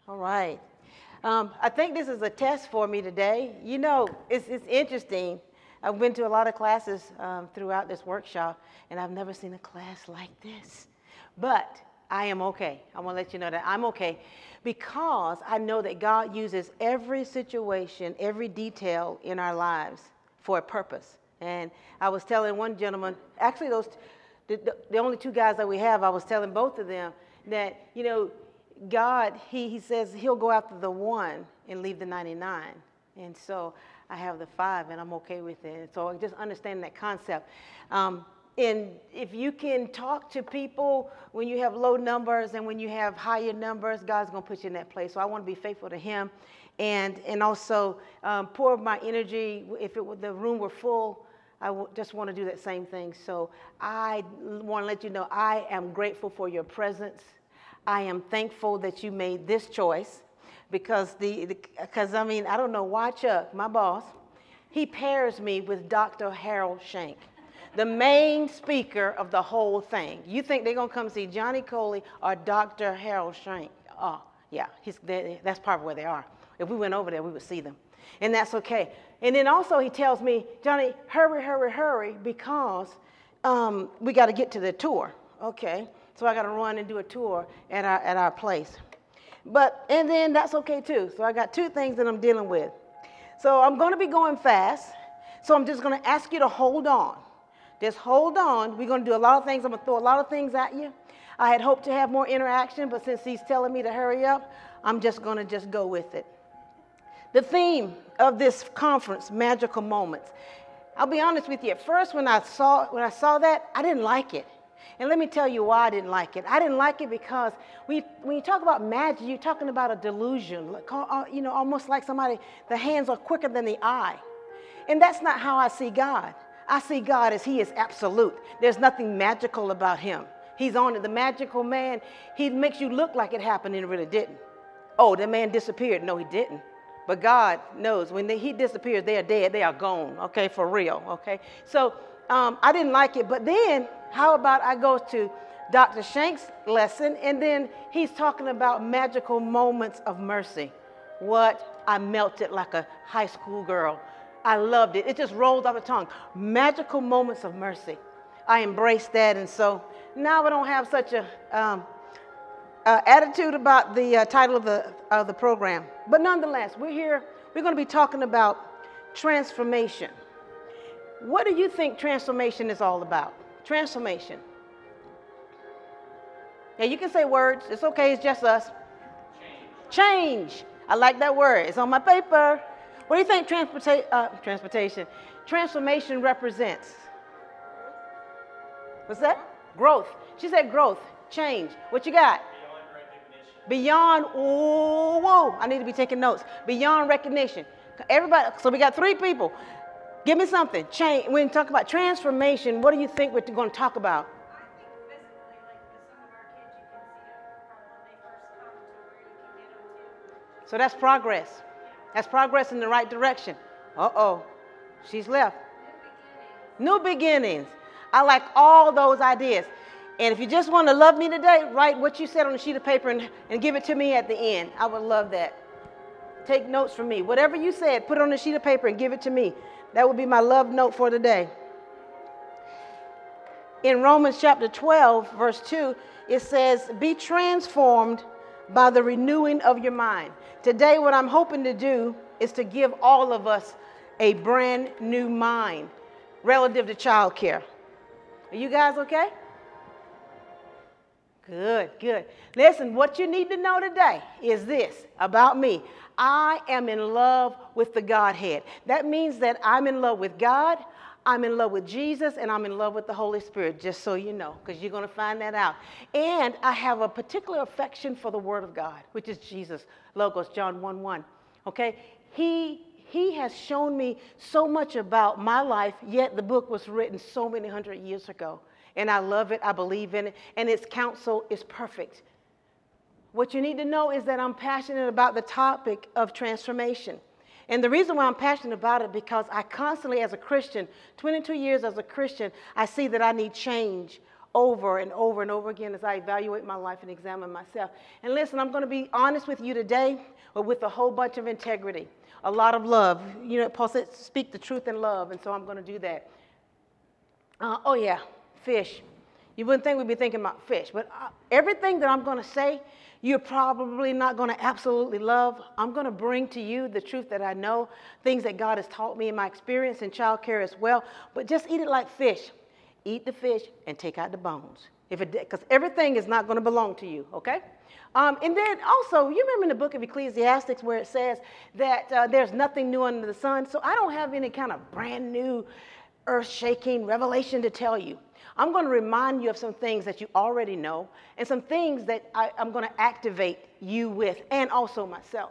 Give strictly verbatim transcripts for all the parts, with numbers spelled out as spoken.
All right. Um, I think this is a test for me today. You know, it's, it's interesting. I've been to a lot of classes um, throughout this workshop, and I've never seen a class like this. But I am okay. I want to let you know that I'm okay because I know that God uses every situation, every detail in our lives for a purpose. And I was telling one gentleman, actually those, the, the, the only two guys that we have, I was telling both of them that, you know, God, he, he says he'll go after the one and leave the ninety-nine. And so I have the five, and I'm okay with it. So just understanding that concept. Um, and if you can talk to people when you have low numbers and when you have higher numbers, God's going to put you in that place. So I want to be faithful to him. And, and also um, pour my energy. If it were, the room were full, I w- just want to do that same thing. So I want to let you know I am grateful for your presence. I am thankful that you made this choice because, the, because I mean, I don't know why Chuck, my boss, he pairs me with Doctor Harold Shank, the main speaker of the whole thing. You think they're going to come see Johnny Coley or Doctor Harold Shank? Oh, yeah, he's, that's probably where they are. If we went over there, we would see them. And that's okay. And then also he tells me, Johnny, hurry, hurry, hurry, because um, we got to get to the tour. Okay. So I got to run and do a tour at our, at our place. But, and then that's okay too. So I got two things that I'm dealing with. So I'm going to be going fast. So I'm just going to ask you to hold on. Just hold on. We're going to do a lot of things. I'm going to throw a lot of things at you. I had hoped to have more interaction, but since he's telling me to hurry up, I'm just going to just go with it. The theme of this conference, magical moments. I'll be honest with you. At first, when I saw when I saw that, I didn't like it. And let me tell you why I didn't like it. I didn't like it because we, when you talk about magic, you're talking about a delusion. Like, you know, almost like somebody, the hands are quicker than the eye. And that's not how I see God. I see God as he is absolute. There's nothing magical about him. He's on it. The magical man, he makes you look like it happened and it really didn't. Oh, the man disappeared. No, he didn't. But God knows when they, he disappears, they are dead. They are gone, okay, for real, okay? So um, I didn't like it. But then how about I go to Doctor Shank's lesson, and then he's talking about magical moments of mercy. What? I melted like a high school girl. I loved it. It just rolled off the tongue. Magical moments of mercy. I embraced that, and so now I don't have such a um, uh, attitude about the uh, title of the, of the program. But nonetheless, we're here. We're going to be talking about transformation. What do you think transformation is all about? Transformation. Yeah, you can say words. It's okay. It's just us. Change. Change. I like that word. It's on my paper. What do you think transporta- uh, transportation, transformation represents? What's that? Growth. She said growth. Change. What you got? Beyond recognition. Beyond, oh, whoa, I need to be taking notes. Beyond recognition. Everybody, so we got three people. Give me something. Change. When we talk about transformation, what do you think we're going to talk about? I think physically, like with some of our kids, you can see them from when they first come to where you can get them to. So that's progress. That's progress in the right direction. Uh-oh. She's left. New beginnings. New beginnings. I like all those ideas. And if you just want to love me today, write what you said on a sheet of paper and, and give it to me at the end. I would love that. Take notes from me. Whatever you said, put it on a sheet of paper and give it to me. That would be my love note for today. In Romans chapter twelve, verse two, it says, be transformed by the renewing of your mind. Today, what I'm hoping to do is to give all of us a brand new mind relative to child care. Are you guys okay? Good, good. Listen, what you need to know today is this about me. I am in love with the Godhead. That means that I'm in love with God, I'm in love with Jesus, and I'm in love with the Holy Spirit, just so you know, because you're going to find that out. And I have a particular affection for the Word of God, which is Jesus, Logos, John one one. Okay? He, he has shown me so much about my life, yet the book was written so many hundred years ago. And I love it, I believe in it, and its counsel is perfect. What you need to know is that I'm passionate about the topic of transformation. And the reason why I'm passionate about it, because I constantly, as a Christian, twenty-two years as a Christian, I see that I need change over and over and over again as I evaluate my life and examine myself. And listen, I'm going to be honest with you today, but with a whole bunch of integrity, a lot of love. You know, Paul said, speak the truth in love, and so I'm going to do that. Uh, oh, yeah, fish. You wouldn't think we'd be thinking about fish, but uh, everything that I'm going to say, you're probably not going to absolutely love. I'm going to bring to you the truth that I know, things that God has taught me in my experience in childcare as well, but just eat it like fish. Eat the fish and take out the bones, if it, because everything is not going to belong to you, okay? Um, and then also, you remember in the book of Ecclesiastes where it says that uh, there's nothing new under the sun, so I don't have any kind of brand new earth-shaking revelation to tell you. I'm going to remind you of some things that you already know and some things that I, I'm going to activate you with, and also myself.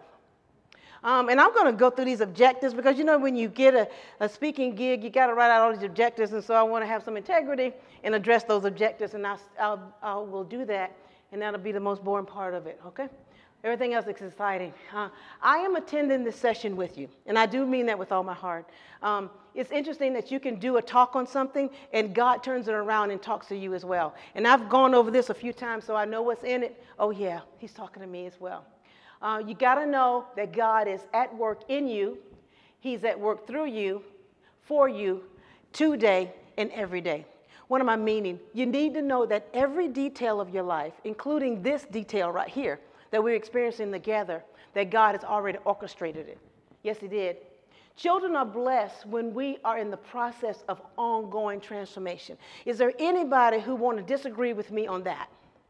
Um, and I'm going to go through these objectives because, you know, when you get a, a speaking gig, you got to write out all these objectives, and so I want to have some integrity and address those objectives, and I'll, I'll, I will do that, and that'll be the most boring part of it, okay? Everything else is exciting. Uh, I am attending this session with you, and I do mean that with all my heart. Um, it's interesting that you can do a talk on something, and God turns it around and talks to you as well. And I've gone over this a few times, so I know what's in it. Oh, yeah, he's talking to me as well. Uh, you got to know that God is at work in you. He's at work through you, for you, today and every day. What am I meaning? You need to know that every detail of your life, including this detail right here, that we're experiencing together, that God has already orchestrated it. Yes, he did. Children are blessed when we are in the process of ongoing transformation. Is there anybody who want to disagree with me on that?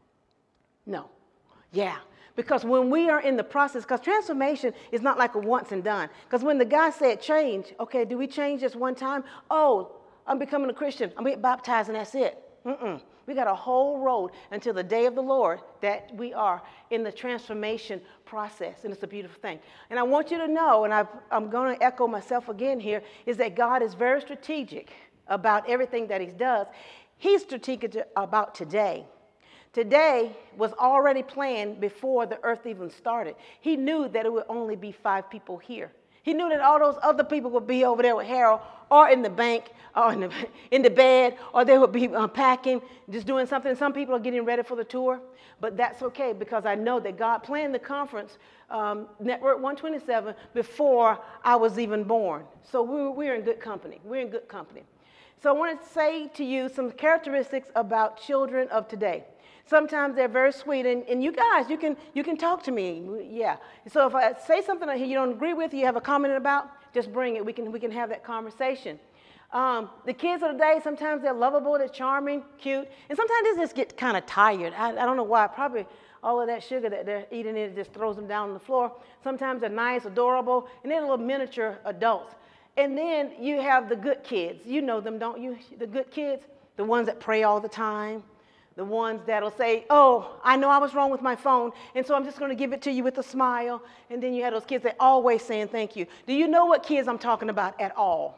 No. Yeah. Because when we are in the process, because transformation is not like a once and done. Because when the guy said change, okay, do we change just one time? Oh, I'm becoming a Christian. I'm getting baptized and that's it. Mm-mm. We got a whole road until the day of the Lord that we are in the transformation process, and it's a beautiful thing. And I want you to know, and I've, I'm going to echo myself again here, is that God is very strategic about everything that he does. He's strategic about today. Today was already planned before the earth even started. He knew that it would only be five people here. He knew that all those other people would be over there with Harold, or in the bank, or in the, in the bed, or they would be unpacking, just doing something. Some people are getting ready for the tour, but that's okay because I know that God planned the conference, um, Network one twenty-seven, before I was even born. So we're, we're in good company. We're in good company. So I want to say to you some characteristics about children of today. Sometimes they're very sweet, and, and you guys, you can you can talk to me, yeah. So if I say something that you don't agree with, you have a comment about, just bring it. We can we can have that conversation. Um, the kids of today, sometimes they're lovable, they're charming, cute, and sometimes they just get kind of tired. I, I don't know why. Probably all of that sugar that they're eating, it just throws them down on the floor. Sometimes they're nice, adorable, and they're little miniature adults. And then you have the good kids. You know them, don't you? The good kids, the ones that pray all the time. The ones that'll say, oh, I know I was wrong with my phone, and so I'm just going to give it to you with a smile. And then you have those kids that always saying thank you. Do you know what kids I'm talking about at all?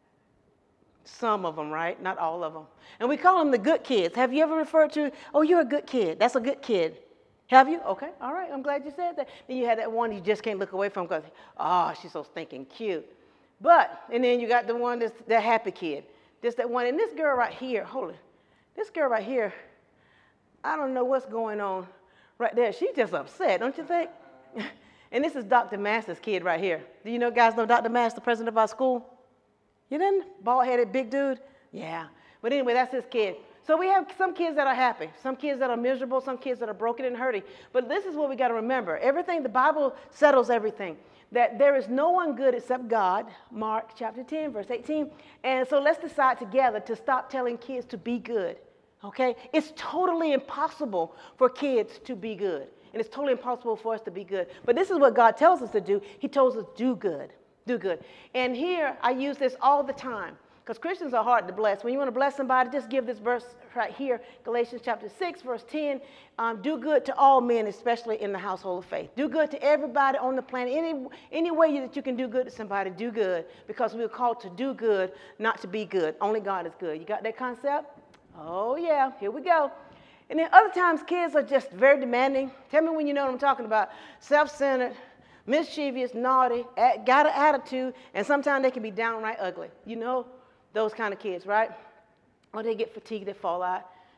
Some of them, right? Not all of them. And we call them the good kids. Have you ever referred to, oh, you're a good kid. That's a good kid. Have you? Okay, all right. I'm glad you said that. Then you had that one you just can't look away from because, oh, she's so stinking cute. But, and then you got the one that's the happy kid. Just that one. And this girl right here, hold it. This girl right here, I don't know what's going on right there. She's just upset, don't you think? And this is Doctor Master's kid right here. Do you know, guys know Doctor Master, the president of our school? You didn't? Bald-headed big dude? Yeah. But anyway, that's his kid. So we have some kids that are happy, some kids that are miserable, some kids that are broken and hurting. But this is what we got to remember. Everything, the Bible settles everything. That there is no one good except God, Mark chapter ten, verse eighteen. And so let's decide together to stop telling kids to be good. Okay? It's totally impossible for kids to be good. And it's totally impossible for us to be good. But this is what God tells us to do. He tells us do good. Do good. And here, I use this all the time. Because Christians are hard to bless. When you want to bless somebody, just give this verse right here. Galatians chapter six, verse ten. Um, do good to all men, especially in the household of faith. Do good to everybody on the planet. Any, any way that you can do good to somebody, do good. Because we're called to do good, not to be good. Only God is good. You got that concept? Oh, yeah, here we go. And then other times, kids are just very demanding. Tell me when you know what I'm talking about. Self-centered, mischievous, naughty, got an attitude, and sometimes they can be downright ugly. You know those kind of kids, right? Or they get fatigued, they fall out.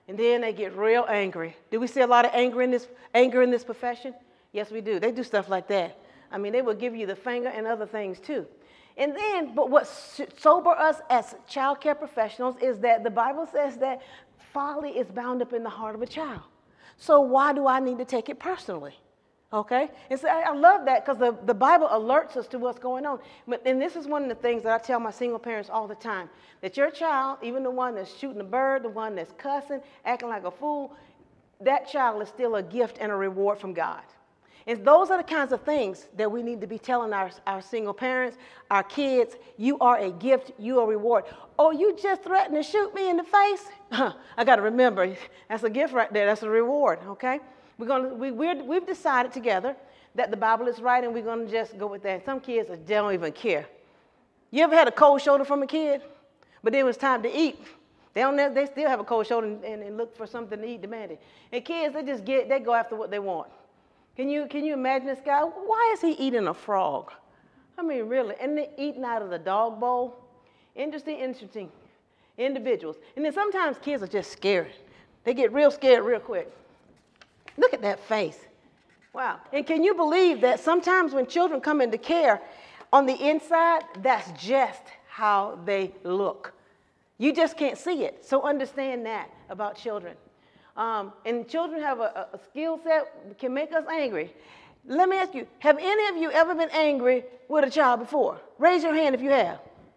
And then they get real angry. Do we see a lot of anger in this, anger in this profession? Yes, we do. They do stuff like that. I mean, they will give you the finger and other things too. And then, but what should sober us as child care professionals is that the Bible says that folly is bound up in the heart of a child. So why do I need to take it personally? Okay? And so I, I love that because the, the Bible alerts us to what's going on. But, and this is one of the things that I tell my single parents all the time, that your child, even the one that's shooting a bird, the one that's cussing, acting like a fool, that child is still a gift and a reward from God. And those are the kinds of things that we need to be telling our, our single parents, our kids, you are a gift, you are a reward. Oh, you just threatened to shoot me in the face? I got to remember, that's a gift right there, that's a reward, okay? We're gonna, we, we're, we've decided together that the Bible is right and we're going to just go with that. Some kids, they don't even care. You ever had a cold shoulder from a kid? But then it was time to eat. They, don't, they still have a cold shoulder and, and, and look for something to eat demanding. And kids, they just get, they go after what they want. Can you, can you imagine this guy? Why is he eating a frog? I mean, really, and they're eating out of the dog bowl. Interesting, interesting individuals. And then sometimes kids are just scared. They get real scared real quick. Look at that face. Wow. And can you believe that sometimes when children come into care, on the inside, that's just how they look. You just can't see it. So understand that about children. Um, and children have a, a skill set that can make us angry. Let me ask you, have any of you ever been angry with a child before? Raise your hand if you have.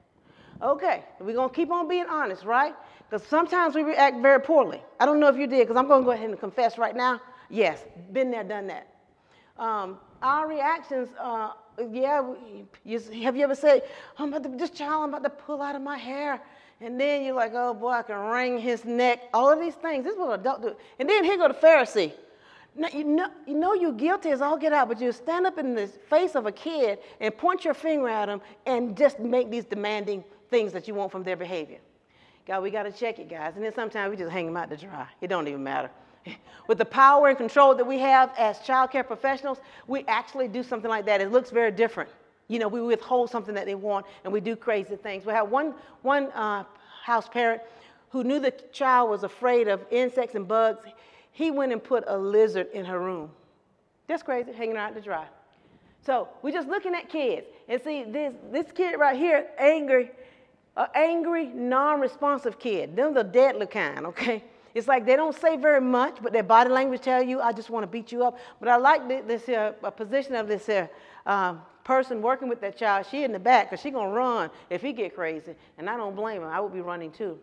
Okay, we're going to keep on being honest, right? Because sometimes we react very poorly. I don't know if you did, because I'm going to go ahead and confess right now. Yes, been there, done that. Um, our reactions, uh, yeah, you, have you ever said, I'm about to, this child, I'm about to pull out of my hair. And then you're like, oh boy, I can wring his neck. All of these things, this is what adults do. And then here go the Pharisee. Now, you know, you know you're guilty as all get out, but you stand up in the face of a kid and point your finger at him and just make these demanding things that you want from their behavior. God, we got to check it, guys. And then sometimes we just hang them out to dry. It don't even matter. With the power and control that we have as child care professionals, we actually do something like that. It looks very different. You know, we withhold something that they want, and we do crazy things. We have one, one uh, house parent who knew the child was afraid of insects and bugs. He went and put a lizard in her room. That's crazy, hanging out to dry. So we're just looking at kids. And see, this, this kid right here, angry, an angry, non-responsive kid. Them the deadly kind, okay? It's like they don't say very much, but their body language tell you, I just want to beat you up. But I like this uh, a position of this uh, um, person working with that child. She in the back because she's going to run if he get crazy. And I don't blame her. I would be running too.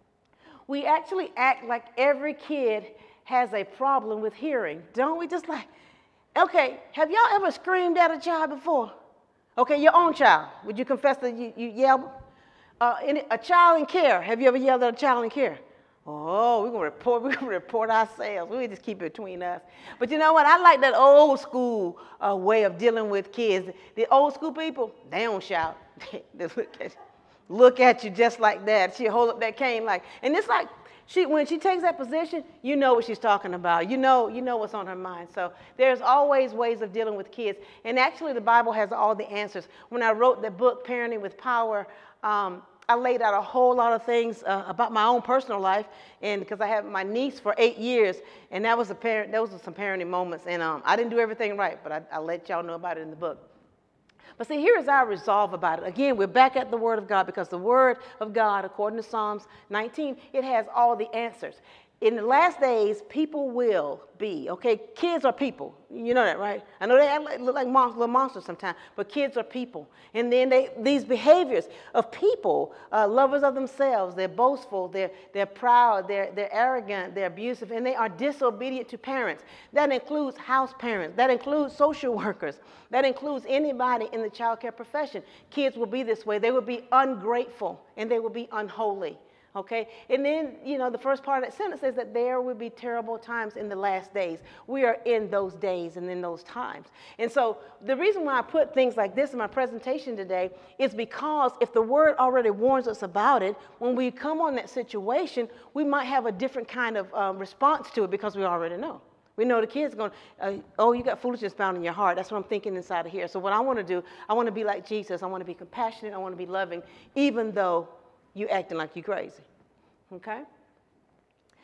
We actually act like every kid has a problem with hearing. Don't we? Just like, okay, have y'all ever screamed at a child before? Okay, your own child. Would you confess that you, you yelled? Uh, in, a child in care. Have you ever yelled at a child in care? Oh, we're going to report, we're going to report ourselves. We just keep it between us. But you know what? I like that old school uh, way of dealing with kids. The old school people, they don't shout. They look at, look at you just like that. She'll hold up that cane like, and it's like, she, when she takes that position, you know what she's talking about. You know, you know what's on her mind. So there's always ways of dealing with kids. And actually, the Bible has all the answers. When I wrote the book, Parenting with Power, um, I laid out a whole lot of things uh, about my own personal life, and because I had my niece for eight years, and that was a parent. Those were some parenting moments, and um, I didn't do everything right, but I, I let y'all know about it in the book. But see, here is our resolve about it. Again, we're back at the Word of God because the Word of God, according to Psalms nineteen, it has all the answers. In the last days, people will be, okay? Kids are people. You know that, right? I know they act like, look like monsters, little monsters sometimes, but kids are people. And then they, these behaviors of people, uh, lovers of themselves, they're boastful, they're, they're proud, they're, they're arrogant, they're abusive, and they are disobedient to parents. That includes house parents. That includes social workers. That includes anybody in the child care profession. Kids will be this way. They will be ungrateful, and they will be unholy. Okay, and then, you know, the first part of that sentence says that there will be terrible times in the last days. We are in those days and in those times. And so the reason why I put things like this in my presentation today is because if the Word already warns us about it, when we come on that situation, we might have a different kind of uh, response to it because we already know. We know the kids are going, uh, oh, you got foolishness bound in your heart. That's what I'm thinking inside of here. So what I want to do, I want to be like Jesus. I want to be compassionate. I want to be loving, even though you acting like you crazy, okay?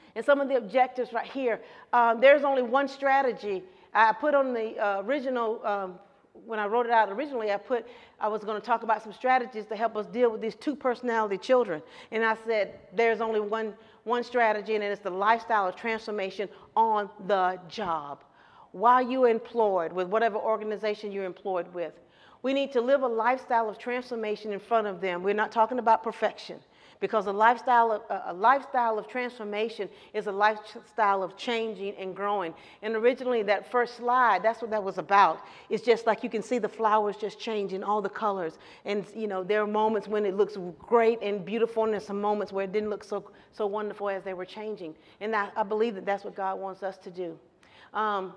And some of the objectives right here, um, there's only one strategy. I put on the uh, original, um, when I wrote it out originally, I put, I was going to talk about some strategies to help us deal with these two personality children. And I said, there's only one, one strategy, and it's the lifestyle of transformation on the job. While you're employed with whatever organization you're employed with, we need to live a lifestyle of transformation in front of them. We're not talking about perfection, because a lifestyle of, a lifestyle of transformation is a lifestyle of changing and growing. And originally, that first slide, that's what that was about. It's just like you can see the flowers just changing, all the colors. And, you know, there are moments when it looks great and beautiful, and there's some moments where it didn't look so, so wonderful as they were changing. And I, I believe that that's what God wants us to do. Um,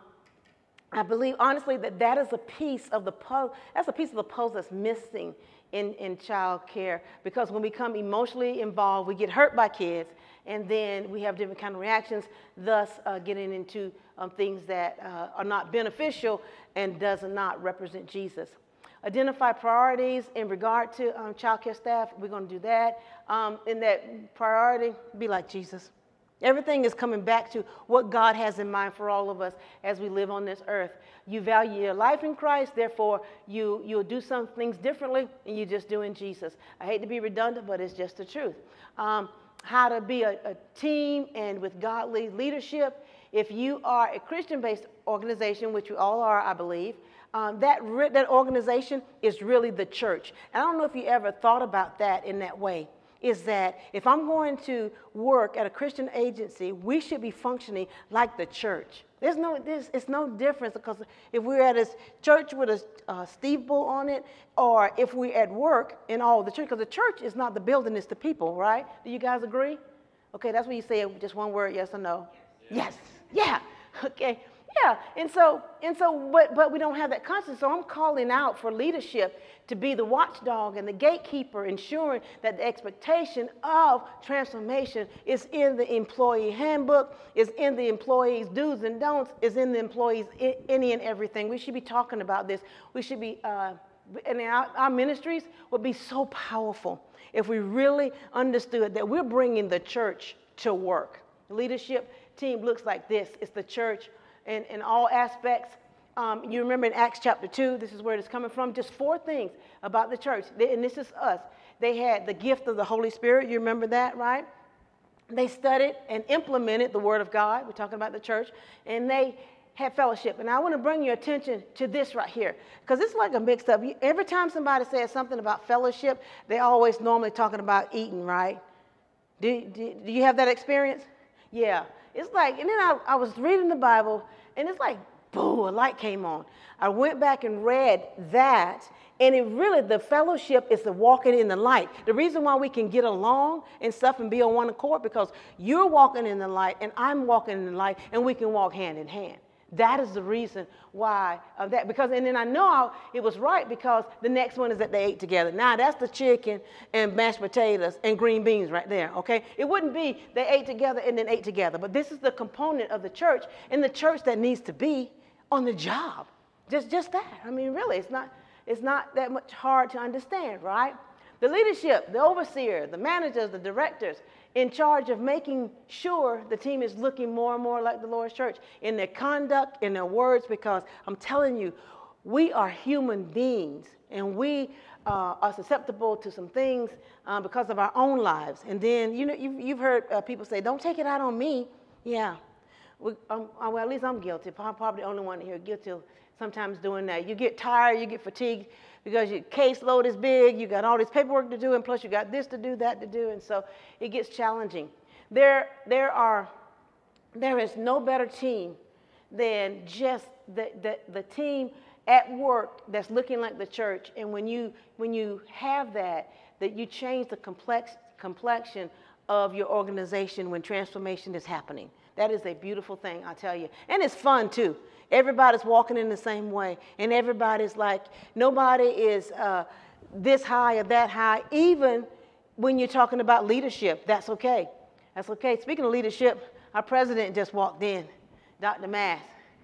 I believe, honestly, that that is a piece of the puzzle. That's a piece of the puzzle that's missing in, in child care, because when we become emotionally involved, we get hurt by kids, and then we have different kind of reactions, thus uh, getting into um, things that uh, are not beneficial and does not represent Jesus. Identify priorities in regard to um, child care staff. We're going to do that. Um, in that priority, be like Jesus. Everything is coming back to what God has in mind for all of us as we live on this earth. You value your life in Christ, therefore you, you'll do some things differently, and you just do in Jesus. I hate to be redundant, but it's just the truth. Um, how to be a, a team and with godly leadership. If you are a Christian-based organization, which we all are, I believe, um, that, re- that organization is really the church. And I don't know if you ever thought about that in that way. Is that if I'm going to work at a Christian agency, we should be functioning like the church. There's no, there's, it's no difference, because if we're at a church with a uh, steeple on it, or if we're at work in all the church, because the church is not the building, it's the people, right? Do you guys agree? Okay, that's what you say, just one word, yes or no? Yes. Yes. Yeah. Okay. Yeah, and so, and so, but, but we don't have that conscience. So I'm calling out for leadership to be the watchdog and the gatekeeper, ensuring that the expectation of transformation is in the employee handbook, is in the employees' do's and don'ts, is in the employees' any and everything. We should be talking about this. We should be, uh, and our, our ministries would be so powerful if we really understood that we're bringing the church to work. The leadership team looks like this. It's the church. In, in all aspects. Um, you remember in Acts chapter two, this is where it's coming from, just four things about the church. They, and this is us. They had the gift of the Holy Spirit. You remember that, right? They studied and implemented the Word of God. We're talking about the church. And they had fellowship. And I want to bring your attention to this right here, because it's like a mixed up. You, every time somebody says something about fellowship, they're always normally talking about eating, right? Do, do, do you have that experience? Yeah. It's like, and then I, I was reading the Bible, and it's like, boom, a light came on. I went back and read that, and it really, the fellowship is the walking in the light. The reason why we can get along and stuff and be on one accord, because you're walking in the light, and I'm walking in the light, and we can walk hand in hand. That is the reason why of that. Because, and then I know it was right, because the next one is that they ate together. Now, that's the chicken and mashed potatoes and green beans right there, okay? It wouldn't be they ate together and then ate together. But this is the component of the church, and the church that needs to be on the job. Just, just that. I mean, really, it's not, it's not that much hard to understand, right? The leadership, the overseer, the managers, the directors, in charge of making sure the team is looking more and more like the Lord's church in their conduct, in their words, because I'm telling you, we are human beings, and we uh, are susceptible to some things uh, because of our own lives. And then, you know, you've, you've heard uh, people say, don't take it out on me. Yeah, we, um, well, at least I'm guilty. I'm probably the only one here guilty of sometimes doing that. You get tired, you get fatigued, because your caseload is big, you got all this paperwork to do, and plus you got this to do, that to do, and so it gets challenging. There, there are, there is no better team than just the, the, the team at work that's looking like the church. And when you, when you have that, that you change the complex, complexion of your organization when transformation is happening. That is a beautiful thing, I tell you. And it's fun, too. Everybody's walking in the same way, and everybody's like, nobody is uh, this high or that high. Even when you're talking about leadership, that's okay. That's okay. Speaking of leadership, our president just walked in, Doctor Mass.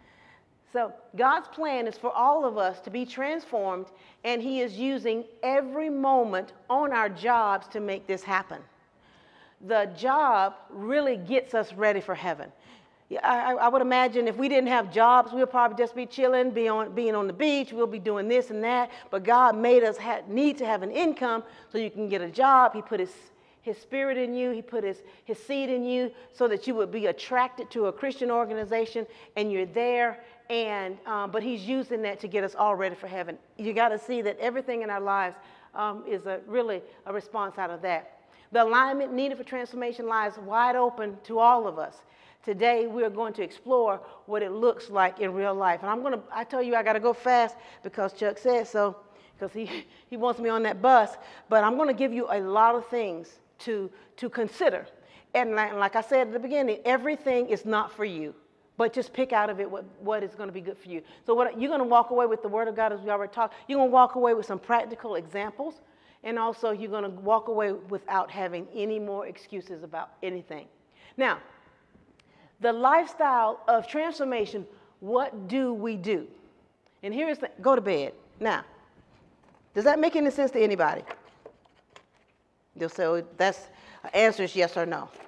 So God's plan is for all of us to be transformed, and he is using every moment on our jobs to make this happen. the job really gets us ready for heaven. Yeah, I, I would imagine if we didn't have jobs, we'll probably just be chilling, be on, being on the beach, we'll be doing this and that. But God made us ha- need to have an income so you can get a job. He put his, his spirit in you. He put his, his seed in you so that you would be attracted to a Christian organization and you're there. And um, but he's using that to get us all ready for heaven. You got to see that everything in our lives um, is a, really a response out of that. The alignment needed for transformation lies wide open to all of us. Today, we're going to explore what it looks like in real life. And I'm going to, I tell you, I got to go fast because Chuck said so, because he, he wants me on that bus. But I'm going to give you a lot of things to, to consider. And like, like I said at the beginning, everything is not for you. But just pick out of it what, what is going to be good for you. So what, you're going to walk away with the Word of God, as we already talked. You're going to walk away with some practical examples. And also, you're going to walk away without having any more excuses about anything. Now, the lifestyle of transformation, what do we do? And here is the, go to bed. Now, does that make any sense to anybody? They'll say, oh, that's, answer is yes or no. No.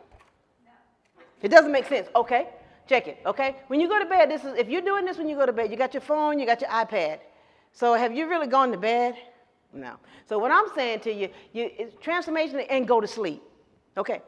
It doesn't make sense. Okay, check it, okay? When you go to bed, this is, if you're doing this when you go to bed, you got your phone, you got your iPad. So have you really gone to bed? No. So what I'm saying to you, you it's transformation and go to sleep, okay?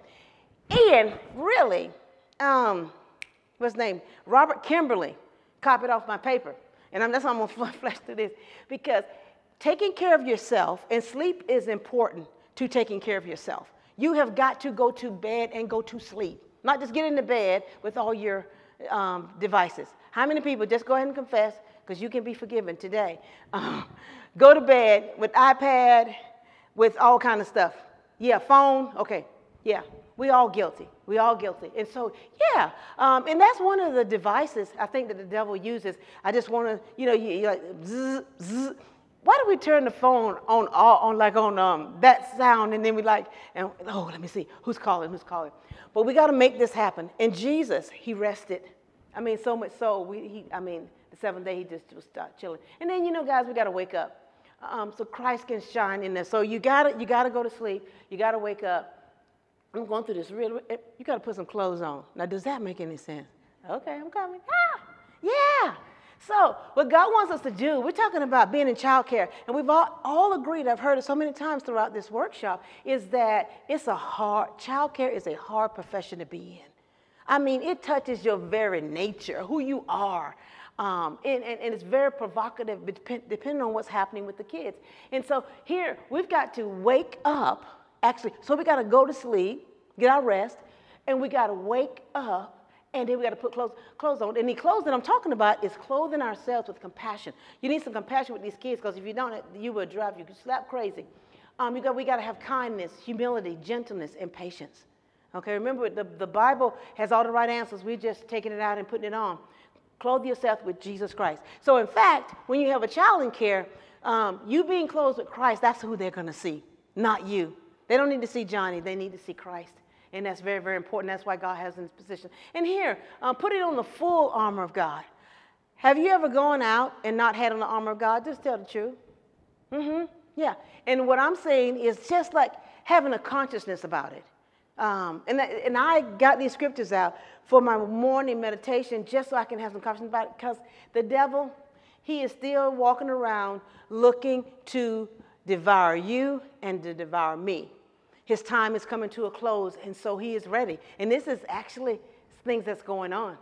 And really, Um, what's his name? Robert Kimberly copied off my paper. And I'm, that's why I'm going to flash through this. Because taking care of yourself, and sleep is important to taking care of yourself. You have got to go to bed and go to sleep. Not just get into bed with all your um, devices. How many people, just go ahead and confess, because you can be forgiven today. Um, go to bed with iPad, with all kind of stuff. Yeah, phone, okay, yeah. We all guilty. We all guilty. And so, yeah, um, and that's one of the devices I think that the devil uses. I just want to, you know, you, you like, zzz, zzz. Why do we turn the phone on, on like on um, that sound, and then we like, and oh, let me see, who's calling, who's calling? But we got to make this happen. And Jesus, he rested. I mean, so much so, we, he, I mean, the seventh day, he just was start chilling. And then, you know, guys, we got to wake up. Um, so Christ can shine in there. So you got to, you got to go to sleep. You got to wake up. I'm going through this real, you got to put some clothes on. Now, does that make any sense? Okay, I'm coming. Ah, yeah. So what God wants us to do, we're talking about being in childcare, and we've all, all agreed, I've heard it so many times throughout this workshop, is that it's a hard, childcare is a hard profession to be in. I mean, it touches your very nature, who you are. Um, and, and, and it's very provocative depend, depending on what's happening with the kids. And so here, we've got to wake up. Actually, so we got to go to sleep, get our rest, and we got to wake up, and then we got to put clothes, clothes on. And the clothes that I'm talking about is clothing ourselves with compassion. You need some compassion with these kids, because if you don't, you will drive you slap crazy. Um, you got, we got to have kindness, humility, gentleness, and patience. Okay, remember, the, the Bible has all the right answers. We're just taking it out and putting it on. Clothe yourself with Jesus Christ. So, in fact, when you have a child in care, um, you being clothed with Christ, that's who they're going to see, not you. They don't need to see Johnny. They need to see Christ. And that's very, very important. That's why God has in this position. And here, um, put it on the full armor of God. Have you ever gone out and not had on the armor of God? Just tell the truth. Mm-hmm. Yeah. And what I'm saying is just like having a consciousness about it. Um, and, that, and I got these scriptures out for my morning meditation just so I can have some consciousness about it, because the devil, he is still walking around looking to devour you and to devour me. His time is coming to a close, and so he is ready. And this is actually things that's going on.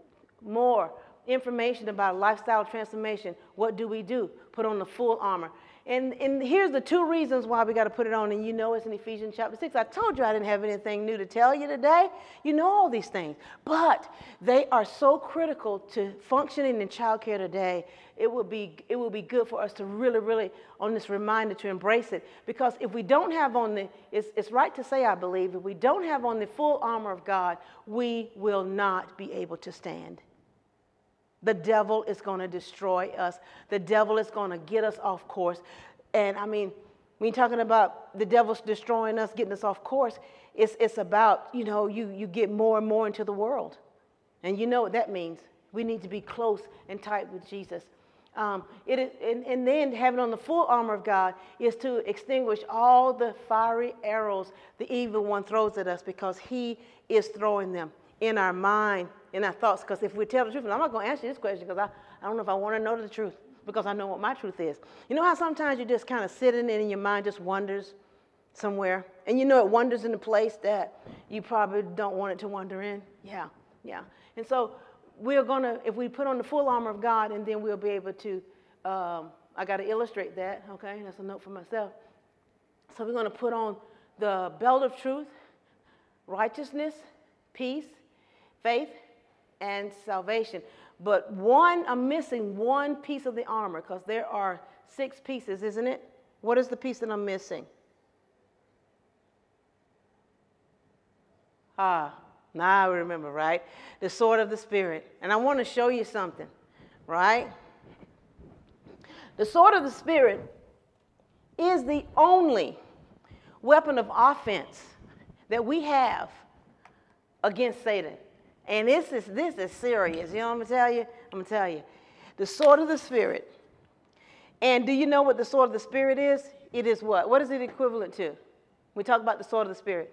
More information about lifestyle transformation. What do we do? Put on the full armor. And, and here's the two reasons why we got to put it on, and you know it's in Ephesians chapter six. I told you I didn't have anything new to tell you today. You know all these things. But they are so critical to functioning in childcare today. It will be, it will be good for us to really, really, on this reminder, to embrace it. Because if we don't have on the, it's, it's right to say, I believe, if we don't have on the full armor of God, we will not be able to stand. The devil is going to destroy us. The devil is going to get us off course. And I mean, when you're talking about the devil's destroying us, getting us off course, it's, it's about, you know, you, you get more and more into the world. And you know what that means. We need to be close and tight with Jesus. Um, it is, and, and then having on the full armor of God is to extinguish all the fiery arrows the evil one throws at us, because he is throwing them in our mind, in our thoughts. Because if we tell the truth, and I'm not going to answer this question because I, I don't know if I want to know the truth, because I know what my truth is. You know how sometimes you just kind of sitting and your mind just wanders somewhere, and you know it wanders in a place that you probably don't want it to wander in? Yeah, yeah. And so we're going to, if we put on the full armor of God, and then we'll be able to, um, I got to illustrate that, okay? That's a note for myself. So we're going to put on the belt of truth, righteousness, peace, faith, and salvation. But one, I'm missing one piece of the armor, because there are six pieces, isn't it? What is the piece that I'm missing? Ah, now I remember, right? The sword of the Spirit. And I want to show you something, right? The sword of the Spirit is the only weapon of offense that we have against Satan. And this is, this is serious. You know what I'm going to tell you? I'm going to tell you. The sword of the Spirit. And do you know what the sword of the Spirit is? It is what? What is it equivalent to? We talk about the sword of the Spirit.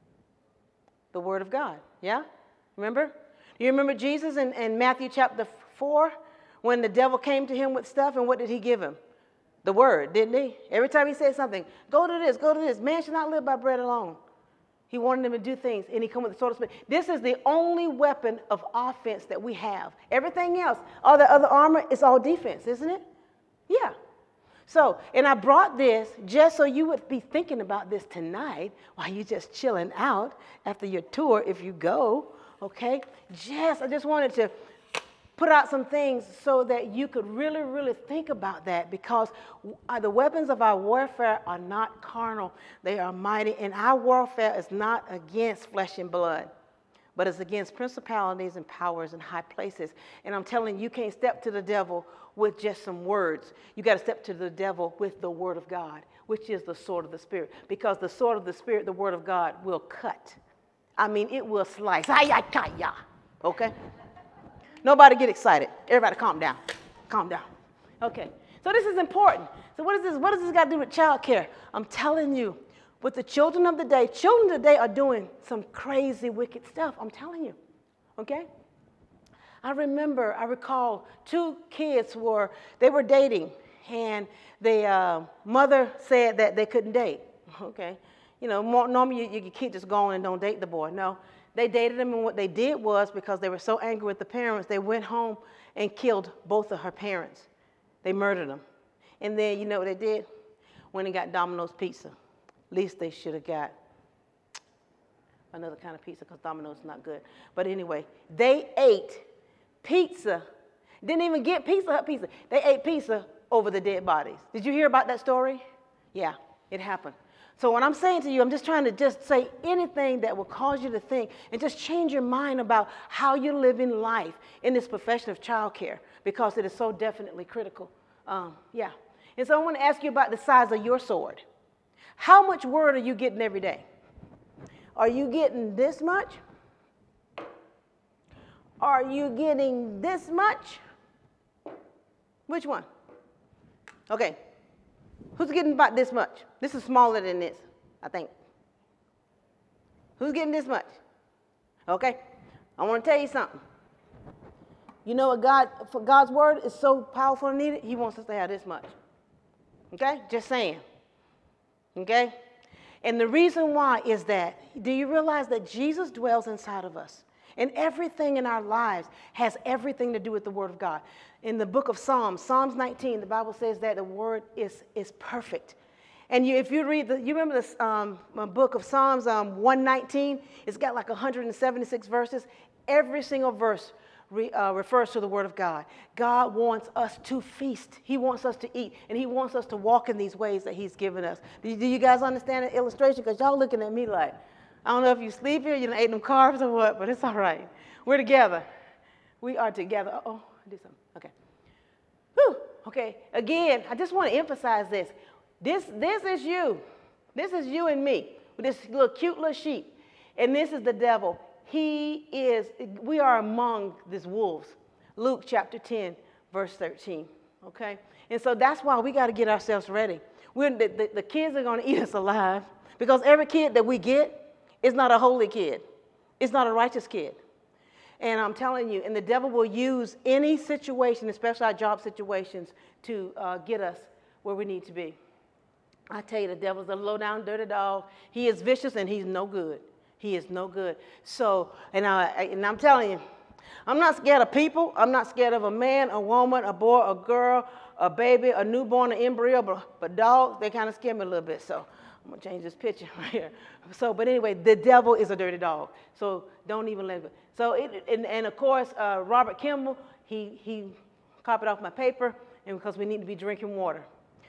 The Word of God. Yeah? Remember? Do you remember Jesus in, in Matthew chapter four, when the devil came to him with stuff, and what did he give him? The Word, didn't he? Every time he said something, go to this, go to this. Man should not live by bread alone. He wanted him to do things, and he come with the sword of the Spirit. This is the only weapon of offense that we have. Everything else, all the other armor, is all defense, isn't it? Yeah. So, and I brought this just so you would be thinking about this tonight while you're just chilling out after your tour, if you go, okay? Just, I just wanted to put out some things so that you could really, really think about that, because the weapons of our warfare are not carnal. They are mighty, and our warfare is not against flesh and blood, but it's against principalities and powers and high places. And I'm telling you, you can't step to the devil with just some words. You got to step to the devil with the Word of God, which is the sword of the Spirit, because the sword of the Spirit, the Word of God, will cut. I mean, it will slice. Okay? Nobody get excited. Everybody calm down. Calm down. Okay. So this is important. So what is this? What does this got to do with child care? I'm telling you, with the children of the day, children today are doing some crazy, wicked stuff. I'm telling you. Okay? I remember, I recall two kids were, they were dating, and the uh, mother said that they couldn't date. Okay? You know, more, normally you, your kid just go on and don't date the boy. No. They dated him, and what they did was, because they were so angry with the parents, they went home and killed both of her parents. They murdered them. And then, you know what they did? Went and got Domino's pizza. Least they should have got another kind of pizza, because Domino's is not good. But anyway, they ate pizza. Didn't even get Pizza Hut pizza. They ate pizza over the dead bodies. Did you hear about that story? Yeah, it happened. So what I'm saying to you, I'm just trying to just say anything that will cause you to think and just change your mind about how you're living life in this profession of childcare, because it is so definitely critical. Um, yeah. And so I want to ask you about the size of your sword. How much word are you getting every day? Are you getting this much? Are you getting this much? Which one? Okay. Who's getting about this much? This is smaller than this, I think. Who's getting this much? Okay. I want to tell you something. You know what God, for God's word is so powerful and needed, he wants us to have this much. Okay? Just saying. Okay? And the reason why is that, do you realize that Jesus dwells inside of us? And everything in our lives has everything to do with the Word of God. In the book of Psalms, Psalms nineteen, the Bible says that the Word is, is perfect. And you, if you read, the, you remember the um, book of Psalms um, one nineteen? It's got like one hundred seventy-six verses. Every single verse re, uh, refers to the Word of God. God wants us to feast. He wants us to eat. And he wants us to walk in these ways that he's given us. Do, do you guys understand the illustration? Because y'all looking at me like, I don't know if you sleep here, you done ate them carbs or what, but it's all right. We're together. We are together. Uh-oh, I did something. Okay. Whew. Okay, again, I just want to emphasize this. This, this is you. This is you and me with this little cute little sheep. And this is the devil. He is, we are among these wolves. Luke chapter ten, verse thirteen. okay? And so that's why we got to get ourselves ready. We're, the, the, the kids are going to eat us alive because every kid that we get is not a holy kid. It's not a righteous kid. And I'm telling you, and the devil will use any situation, especially our job situations, to uh, get us where we need to be. I tell you, the devil's a low-down, dirty dog. He is vicious, and he's no good. He is no good. So, and, I, and I'm telling you, I'm not scared of people. I'm not scared of a man, a woman, a boy, a girl, a baby, a newborn, an embryo, but, but dogs, they kind of scare me a little bit. So I'm going to change this picture right here. So, but anyway, the devil is a dirty dog. So don't even let it. So, it, and, and of course, uh, Robert Kimball, he, he copied off my paper, and because we need to be drinking water.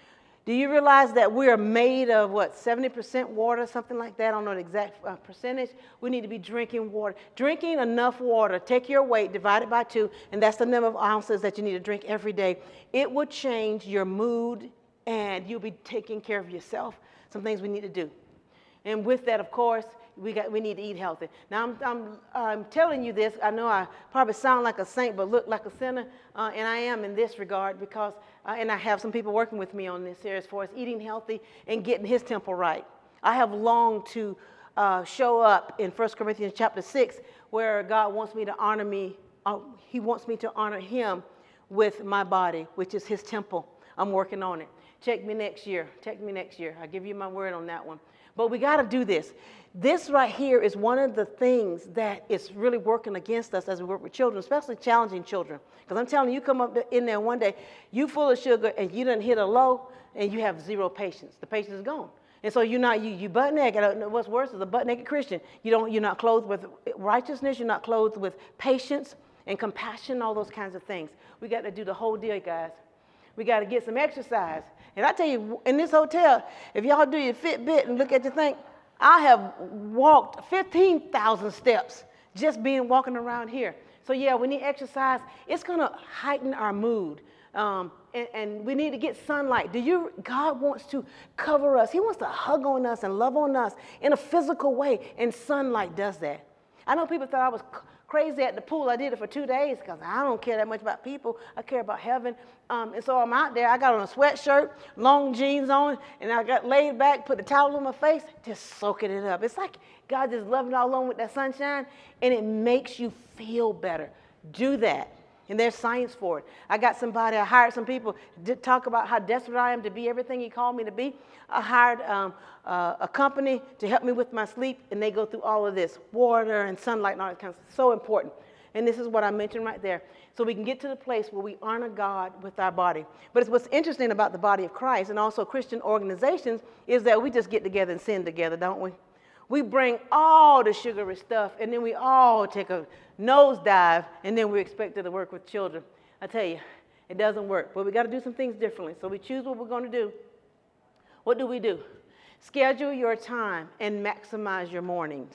Do you realize that we are made of, what, seventy percent water, something like that? I don't know the exact uh, percentage. We need to be drinking water. Drinking enough water, take your weight, divide it by two, and that's the number of ounces that you need to drink every day. It will change your mood, and you'll be taking care of yourself. Some things we need to do. And with that, of course, we got we need to eat healthy. Now, I'm, I'm, I'm telling you this. I know I probably sound like a saint, but look like a sinner, uh, and I am in this regard because, uh, and I have some people working with me on this here as far as eating healthy and getting his temple right. I have longed to uh, show up in First Corinthians chapter six, where God wants me to honor me. Uh, he wants me to honor him with my body, which is his temple. I'm working on it. Check me next year. Check me next year. I'll give you my word on that one. But we got to do this. This right here is one of the things that is really working against us as we work with children, especially challenging children. Because I'm telling you, you come up in there one day, you full of sugar, and you done hit a low, and you have zero patience. The patience is gone. And so you're not, you, you butt naked. What's worse is a butt naked Christian. You don't, you're not clothed with righteousness. You're not clothed with patience and compassion, all those kinds of things. We got to do the whole deal, guys. We got to get some exercise. And I tell you, in this hotel, if y'all do your Fitbit and look at your thing, I have walked fifteen thousand steps just being walking around here. So yeah, we need exercise. It's going to heighten our mood. Um, and, and we need to get sunlight. Do you? God wants to cover us. He wants to hug on us and love on us in a physical way. And sunlight does that. I know people thought I was crazy at the pool. I did it for two days because I don't care that much about people. I care about heaven. Um, and so I'm out there. I got on a sweatshirt, long jeans on, and I got laid back, put the towel on my face, just soaking it up. It's like God just loving it all on with that sunshine, and it makes you feel better. Do that. And there's science for it. I got somebody, I hired some people to talk about how desperate I am to be everything he called me to be. I hired um, uh, a company to help me with my sleep, and they go through all of this, water and sunlight and all that kind of stuff. So important. And this is what I mentioned right there. So we can get to the place where we honor God with our body. But it's what's interesting about the body of Christ and also Christian organizations is that we just get together and sin together, don't we? We bring all the sugary stuff, and then we all take a nosedive, and then we're expected to work with children. I tell you, it doesn't work. But we got to do some things differently. So we choose what we're going to do. What do we do? Schedule your time and maximize your mornings.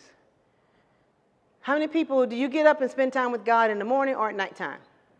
How many people do you get up and spend time with God in the morning or at nighttime?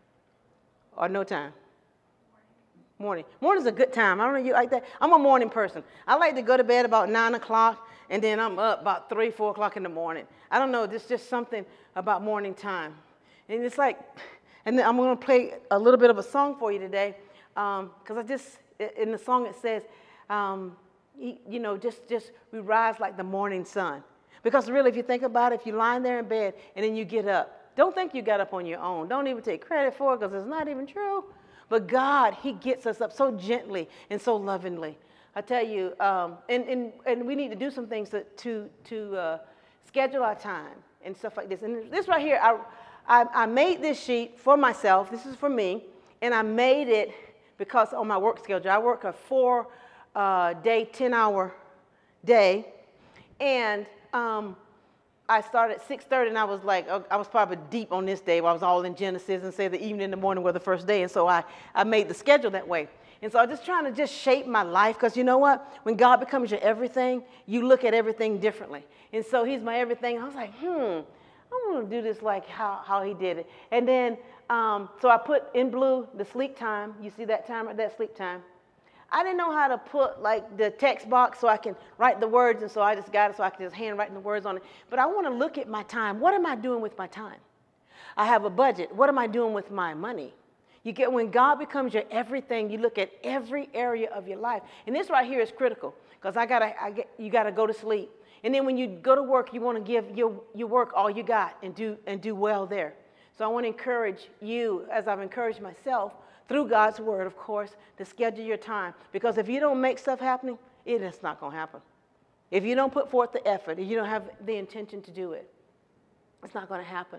Or no time? Morning. Morning's a good time. I don't know if you like that. I'm a morning person. I like to go to bed about nine o'clock, and then I'm up about three, four o'clock in the morning. I don't know. There's just something about morning time. And it's like, and then I'm going to play a little bit of a song for you today, because um, I just, in the song it says, um, you know, just, just we rise like the morning sun. Because really, if you think about it, if you're lying there in bed and then you get up, don't think you got up on your own. Don't even take credit for it because it's not even true. But God, he gets us up so gently and so lovingly. I tell you, um, and, and, and we need to do some things to, to, to uh, schedule our time and stuff like this. And this right here, I, I, I made this sheet for myself. This is for me. And I made it because on my work schedule, I work a four uh, day, ten hour day. And um, I started at six thirty, and I was like, I was probably deep on this day where I was all in Genesis and say the evening and the morning were the first day. And so I, I made the schedule that way. And so I'm just trying to just shape my life because you know what? When God becomes your everything, you look at everything differently. And so he's my everything. I was like, hmm, I want to do this like how, how he did it. And then, um, so I put in blue the sleep time. You see that time right there, sleep time. I didn't know how to put like the text box so I can write the words, and so I just got it so I can just handwrite the words on it. But I want to look at my time. What am I doing with my time? I have a budget. What am I doing with my money? You get when God becomes your everything, you look at every area of your life. And this right here is critical because I gotta, I get, you gotta go to sleep. And then when you go to work, you want to give your, your work all you got and do and do well there. So I want to encourage you, as I've encouraged myself, through God's word, of course, to schedule your time. Because if you don't make stuff happening, it is not going to happen. If you don't put forth the effort and you don't have the intention to do it, it's not going to happen.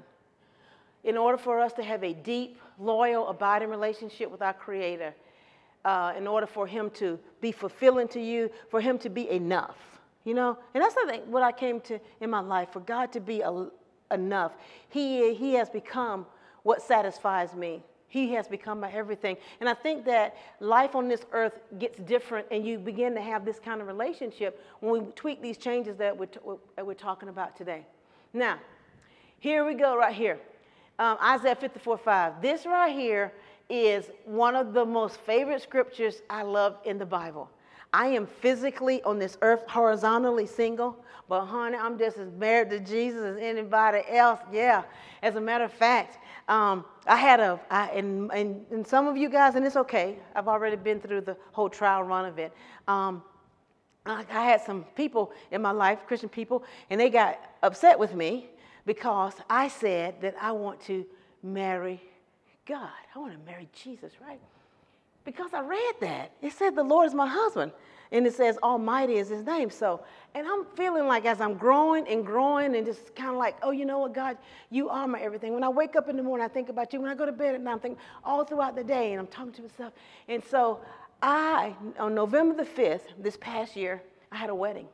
In order for us to have a deep, loyal, abiding relationship with our Creator, uh, in order for Him to be fulfilling to you, for Him to be enough, you know? And that's I think what I came to in my life, for God to be a, enough. He, he has become what satisfies me. He has become my everything. And I think that life on this earth gets different, and you begin to have this kind of relationship when we tweak these changes that we're, t- that we're talking about today. Now, here we go right here. Um, Isaiah fifty-four five. This right here is one of the most favorite scriptures I love in the Bible. I am physically on this earth horizontally single, but honey, I'm just as married to Jesus as anybody else. Yeah. As a matter of fact, um, I had a, I, and, and, and some of you guys, and it's okay, I've already been through the whole trial run of it. Um, I, I had some people in my life, Christian people, and they got upset with me because I said that I want to marry God. I want to marry Jesus, right? Because I read that. It said the Lord is my husband. And it says Almighty is his name. So, and I'm feeling like as I'm growing and growing and just kind of like, oh, you know what, God, you are my everything. When I wake up in the morning, I think about you. When I go to bed at night, I'm thinking all throughout the day, and I'm talking to myself. And so I, on November the fifth, this past year, I had a wedding.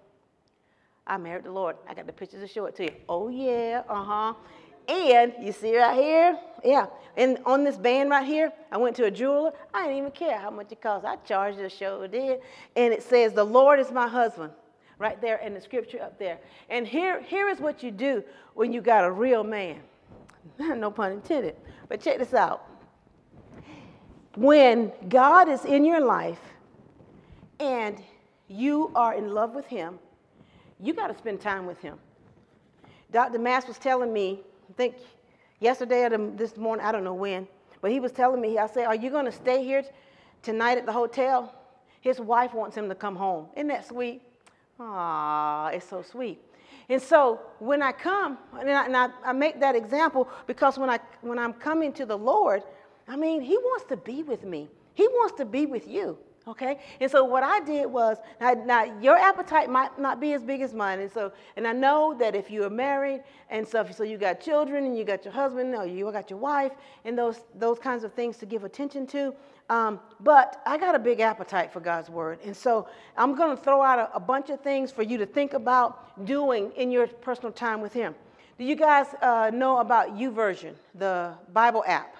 I married the Lord. I got the pictures to show it to you. Oh, yeah, uh-huh. And you see right here, yeah, and on this band right here, I went to a jeweler. I didn't even care how much it cost. I charged it, show it did. And it says, the Lord is my husband, right there in the scripture up there. And here, here is what you do when you got a real man. No pun intended. But check this out. When God is in your life and you are in love with him, you got to spend time with him. Doctor Mass was telling me, I think yesterday or this morning, I don't know when, but he was telling me, I said, are you going to stay here tonight at the hotel? His wife wants him to come home. Isn't that sweet? Ah, it's so sweet. And so when I come, and I, and I, I make that example because when, I, when I'm coming to the Lord, I mean, he wants to be with me. He wants to be with you. Okay, and so what I did was, now, now your appetite might not be as big as mine, and so, and I know that if you are married and stuff, so you got children and you got your husband or you got your wife and those those kinds of things to give attention to, um, but I got a big appetite for God's word, and so I'm going to throw out a, a bunch of things for you to think about doing in your personal time with him. Do you guys uh, know about YouVersion, the Bible app?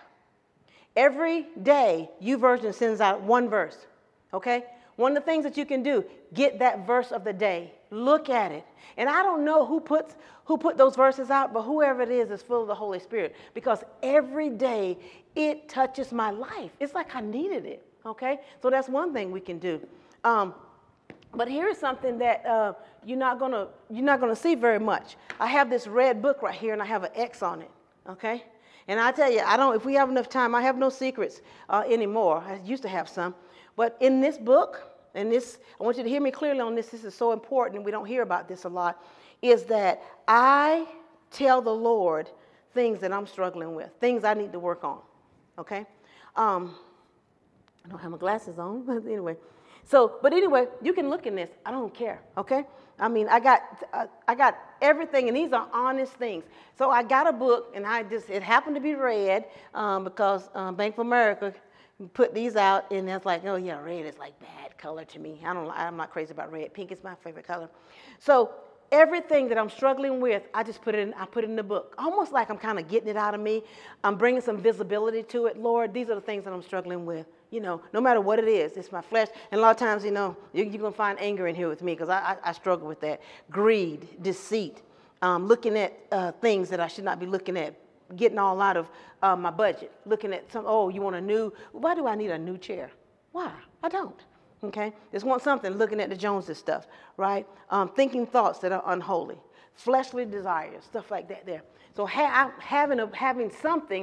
Every day, YouVersion sends out one verse. Okay? One of the things that you can do, get that verse of the day. Look at it. And I don't know who puts who put those verses out, but whoever it is is full of the Holy Spirit. Because every day it touches my life. It's like I needed it. Okay? So that's one thing we can do. Um, but here's something that uh, you're not gonna you're not gonna see very much. I have this red book right here, and I have an X on it. Okay? And I tell you, I don't. If we have enough time, I have no secrets uh, anymore. I used to have some. But in this book, and this, I want you to hear me clearly on this, this is so important, and we don't hear about this a lot, is that I tell the Lord things that I'm struggling with, things I need to work on, okay? Um, I don't have my glasses on, but anyway. So, but anyway, you can look in this. I don't care, okay? I mean, I got uh, I got everything, and these are honest things. So I got a book, and I just, it happened to be red um, because um, Bank of America put these out, and it's like, oh yeah, red is like bad color to me. I don't, I'm not crazy about red. Pink is my favorite color. So everything that I'm struggling with, I just put it in, I put it in the book. Almost like I'm kind of getting it out of me. I'm bringing some visibility to it. Lord, these are the things that I'm struggling with. You know, no matter what it is, it's my flesh. And a lot of times, you know, you're, you're going to find anger in here with me because I, I, I struggle with that. Greed, deceit, um, looking at uh, things that I should not be looking at. Getting all out of uh, my budget, looking at some, oh, you want a new, why do I need a new chair? Why? I don't, okay? Just want something, looking at the Joneses stuff, right? Um, thinking thoughts that are unholy, fleshly desires, stuff like that there. So ha- having, a, having something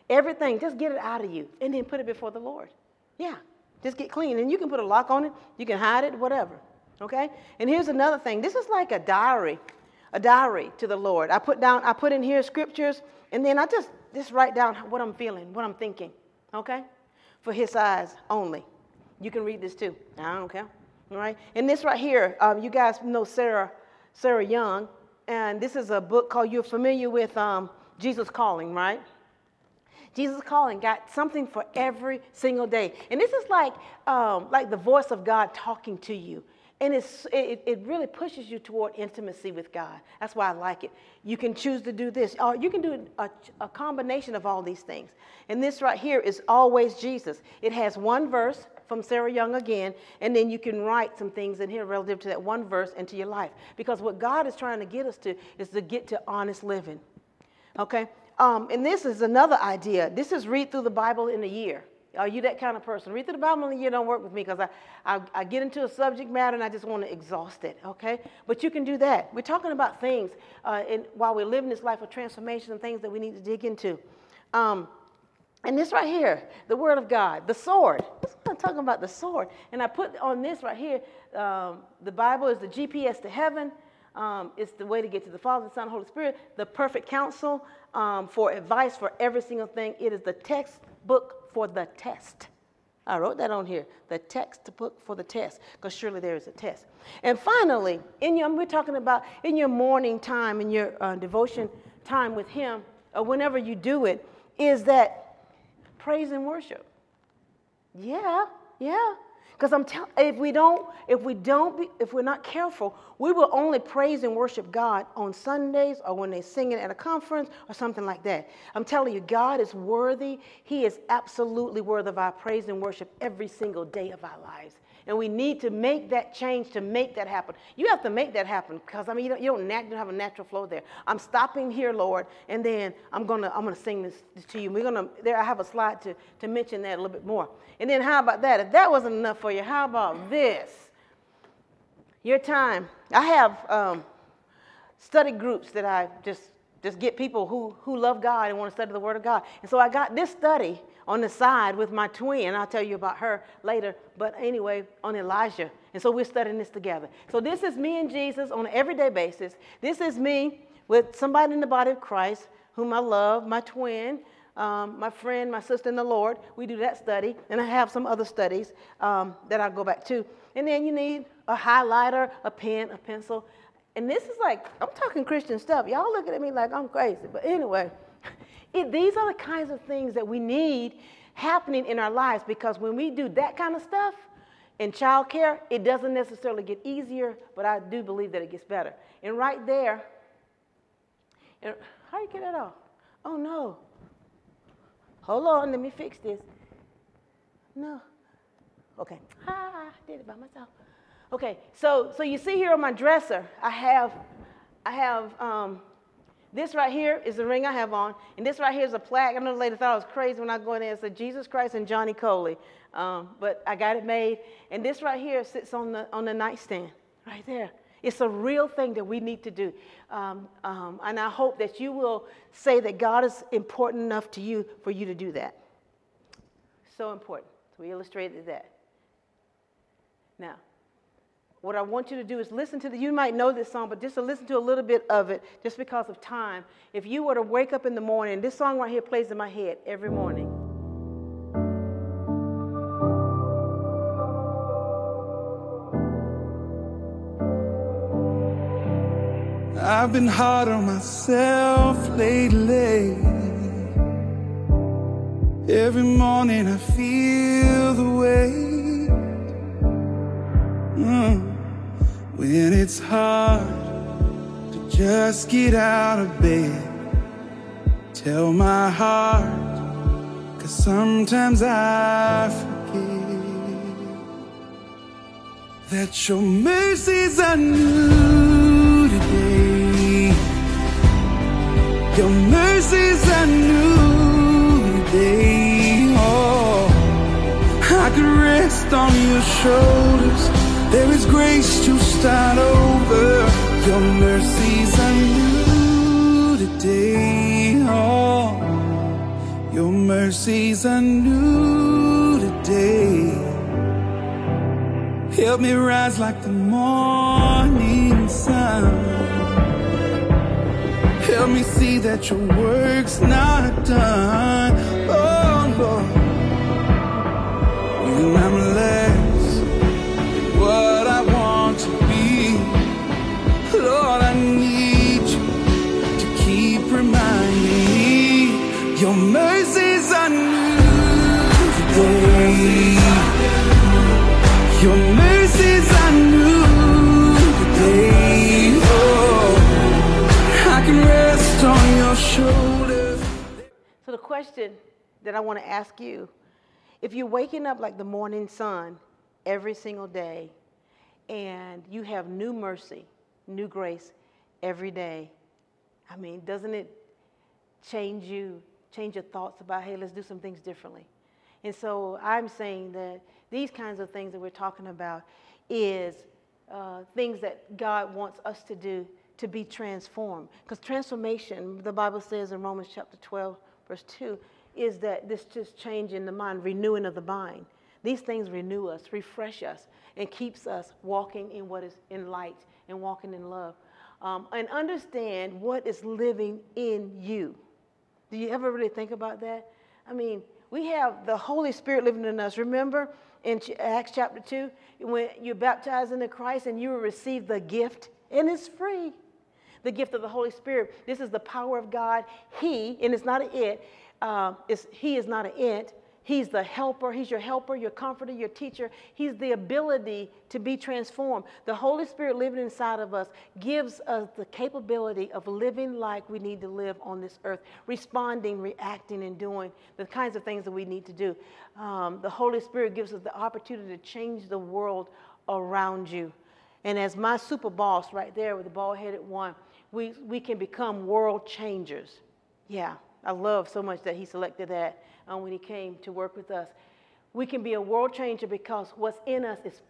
Everything, just get it out of you and then put it before the Lord. Yeah, just get clean. And you can put a lock on it. You can hide it, whatever. Okay? And here's another thing. This is like a diary, a diary to the Lord. I put down, I put in here scriptures, and then I just, just write down what I'm feeling, what I'm thinking. Okay? For his eyes only. You can read this too. I don't care. All right? And this right here, um, you guys know Sarah, Sarah Young, and this is a book called, you're familiar with um, Jesus Calling, right? Jesus Calling got something for every single day. And this is like, um, like the voice of God talking to you. And it's, it, it really pushes you toward intimacy with God. That's why I like it. You can choose to do this. Or you can do a, a combination of all these things. And this right here is always Jesus. It has one verse from Sarah Young again, and then you can write some things in here relative to that one verse into your life. Because what God is trying to get us to is to get to honest living. Okay? Um, and this is another idea. This is read through the Bible in a year. Are you that kind of person? Read through the Bible in a year don't work with me because I, I, I get into a subject matter and I just want to exhaust it, okay? But you can do that. We're talking about things uh, in, while we're living this life of transformation and things that we need to dig into. Um, and this right here, the Word of God, the sword. I'm talking about the sword. And I put on this right here, um, the Bible is the G P S to heaven. Um, it's the way to get to the Father, the Son, and Holy Spirit. The perfect counsel um, for advice for every single thing. It is the textbook for the test. I wrote that on here, the textbook for the test, because surely there is a test. And finally, in your, we're talking about in your morning time, in your uh, devotion time with Him, or whenever you do it, is that praise and worship. Yeah, yeah. Because I'm telling, if we don't, if we don't, be, if we're not careful, we will only praise and worship God on Sundays or when they're singing at a conference or something like that. I'm telling you, God is worthy. He is absolutely worthy of our praise and worship every single day of our lives. And we need to make that change to make that happen. You have to make that happen because, I mean, you don't, you don't, nat- you don't have a natural flow there. I'm stopping here, Lord, and then I'm going to I'm gonna sing this, this to you. We're gonna, there, I have a slide to, to mention that a little bit more. And then how about that? If that wasn't enough for you, how about this? Your time. I have um, study groups that I just, just get people who, who love God and want to study the Word of God. And so I got this study on the side with my twin. I'll tell you about her later. But anyway, on Elijah. And so we're studying this together. So this is me and Jesus on an everyday basis. This is me with somebody in the body of Christ whom I love, my twin, um, my friend, my sister in the Lord. We do that study. And I have some other studies um, that I'll go back to. And then you need a highlighter, a pen, a pencil. And this is like, I'm talking Christian stuff. Y'all looking at me like I'm crazy. But anyway. It, these are the kinds of things that we need happening in our lives, because when we do that kind of stuff in child care, it doesn't necessarily get easier, but I do believe that it gets better. And right there, and how do you get that off? Oh, no. Hold on, let me fix this. No. Okay. Ah, I did it by myself. Okay, so so you see here on my dresser, I have, I have, um, this right here is the ring I have on, and this right here is a plaque. I know the lady thought I was crazy when I go in there. It said Jesus Christ and Johnny Coley, um, but I got it made. And this right here sits on the on the nightstand, right there. It's a real thing that we need to do, um, um, and I hope that you will say that God is important enough to you for you to do that. So important. So we illustrated that. Now, what I want you to do is listen to the, you might know this song, but just to listen to a little bit of it, just because of time. If you were to wake up in the morning, this song right here plays in my head every morning. I've been hard on myself lately. Every morning I feel the weight. Mm. When it's hard to just get out of bed, tell my heart, 'cause sometimes I forget that your mercies are new today. Your mercies are new today. Oh, I could rest on your shoulders. There is grace to start over. Your mercies are new today. Oh, Your mercies are new today. Help me rise like the morning sun. Help me see that your work's not done. Oh Lord, when I'm less than what I want to be, Lord, I need you to keep reminding me. Your mercies are new today. Your mercies are new today. Oh, I can rest on your shoulders. So the question that I want to ask you, if you're waking up like the morning sun every single day and you have new mercy, new grace every day, I mean, doesn't it change you, change your thoughts about, hey, let's do some things differently? And so I'm saying that these kinds of things that we're talking about is uh, things that God wants us to do to be transformed. Because transformation, the Bible says in Romans chapter twelve, verse two, is that this just change in the mind, renewing of the mind. These things renew us, refresh us, and keeps us walking in what is in light and walking in love. Um, and understand what is living in you. Do you ever really think about that? I mean, we have the Holy Spirit living in us. Remember in Acts chapter two, when you're baptized into Christ and you will receive the gift, and it's free. The gift of the Holy Spirit. This is the power of God. He, and it's not an it, uh, it's, he is not an it. He's the helper. He's your helper, your comforter, your teacher. He's the ability to be transformed. The Holy Spirit living inside of us gives us the capability of living like we need to live on this earth, responding, reacting, and doing the kinds of things that we need to do. Um, the Holy Spirit gives us the opportunity to change the world around you. And as my super boss right there with the bald-headed one, we, we can become world changers. Yeah, I love so much that he selected that. Um, when he came to work with us. We can be a world changer because what's in us is,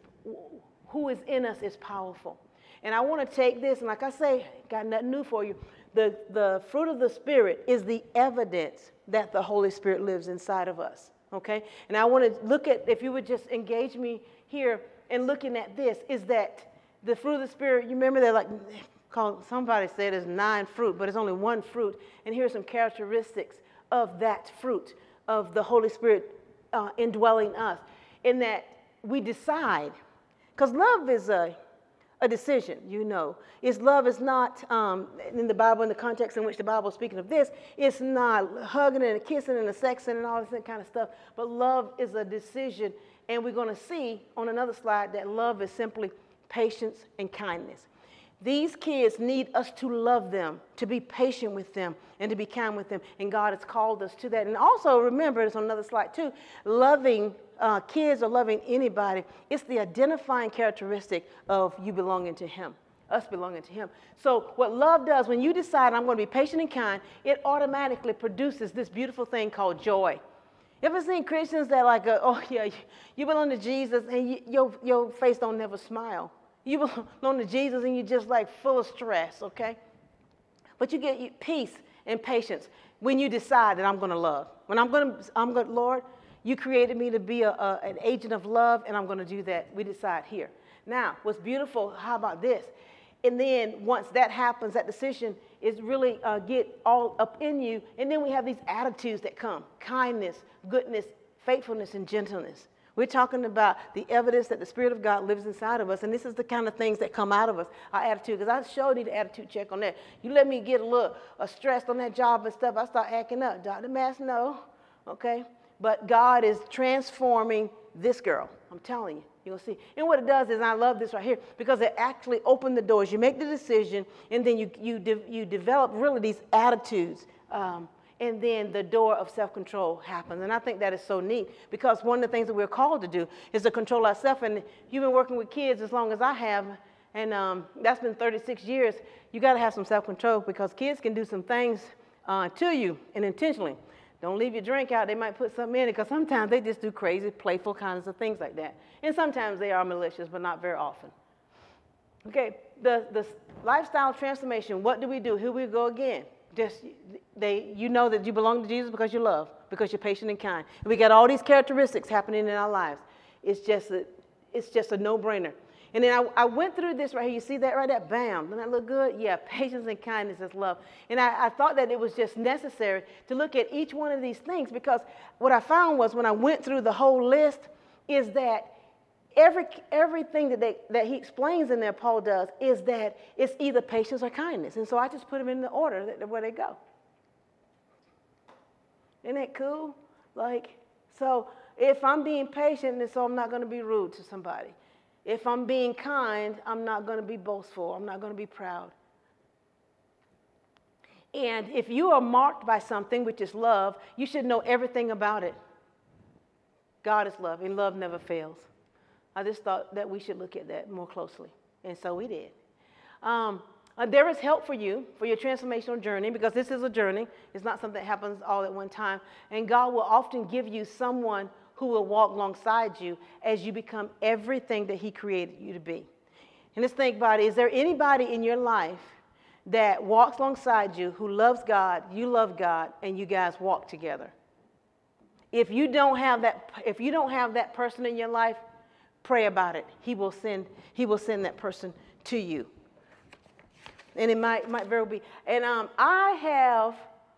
who is in us is powerful. And I want to take this, and like I say, got nothing new for you. The, the fruit of the Spirit is the evidence that the Holy Spirit lives inside of us, okay? And I want to look at, if you would just engage me here in looking at this, is that the fruit of the Spirit, you remember that like, called, somebody said there's nine fruit, but it's only one fruit. And here's some characteristics of that fruit of the Holy Spirit uh, indwelling us, in that we decide, because love is a, a decision, you know. It's love is not, um, in the Bible, in the context in which the Bible is speaking of this, it's not hugging and kissing and sexing and all this kind of stuff, but love is a decision, and we're going to see on another slide that love is simply patience and kindness. These kids need us to love them, to be patient with them, and to be kind with them. And God has called us to that. And also remember, it's on another slide too, loving uh, kids or loving anybody, it's the identifying characteristic of you belonging to Him, us belonging to Him. So what love does, when you decide I'm going to be patient and kind, it automatically produces this beautiful thing called joy. You ever seen Christians that like, uh, oh yeah, you belong to Jesus, and you, your, your face don't never smile? You belong to Jesus and you're just like full of stress, okay? But you get peace and patience when you decide that I'm going to love. When I'm going to, I'm going, Lord, you created me to be a, a, an agent of love, and I'm going to do that. We decide here. Now, what's beautiful, how about this? And then once that happens, that decision is really uh, get all up in you. And then we have these attitudes that come: kindness, goodness, faithfulness, and gentleness. We're talking about the evidence that the Spirit of God lives inside of us, and this is the kind of things that come out of us, our attitude, because I sure need an attitude check on that. You let me get a little uh, stressed on that job and stuff, I start acting up. Doctor Mass, no, okay? But God is transforming this girl, I'm telling you. You'll see. And what it does is, and I love this right here, because it actually opened the doors. You make the decision, and then you, you, de you develop really these attitudes, um, and then the door of self-control happens. And I think that is so neat, because one of the things that we're called to do is to control ourselves. And you've been working with kids as long as I have, and um, that's been thirty-six years. You got to have some self-control, because kids can do some things uh, to you, and intentionally. Don't leave your drink out. They might put something in it, because sometimes they just do crazy, playful kinds of things like that. And sometimes they are malicious, but not very often. Okay, the, the lifestyle transformation, what do we do? Here we go again. Just, they, you know that you belong to Jesus because you love, because you're patient and kind. And we got all these characteristics happening in our lives. It's just a, it's just a no-brainer. And then I, I went through this right here. You see that right there? Bam. Doesn't that look good? Yeah, patience and kindness is love. And I, I thought that it was just necessary to look at each one of these things, because what I found was when I went through the whole list is that every everything that, they, that he explains in there, Paul does, is that it's either patience or kindness. And so I just put them in the order that, where they go. Isn't that cool? Like, so if I'm being patient, then so I'm not going to be rude to somebody. If I'm being kind, I'm not going to be boastful. I'm not going to be proud. And if you are marked by something, which is love, you should know everything about it. God is love, and love never fails. I just thought that we should look at that more closely, and so we did. Um, uh, there is help for you, for your transformational journey, because this is a journey. It's not something that happens all at one time. And God will often give you someone who will walk alongside you as you become everything that he created you to be. And let's think about it. Is there anybody in your life that walks alongside you who loves God, you love God, and you guys walk together? If you don't have that, if you don't have that person in your life, pray about it. He will send, he will send that person to you. And it might, might very well be. And um, I have,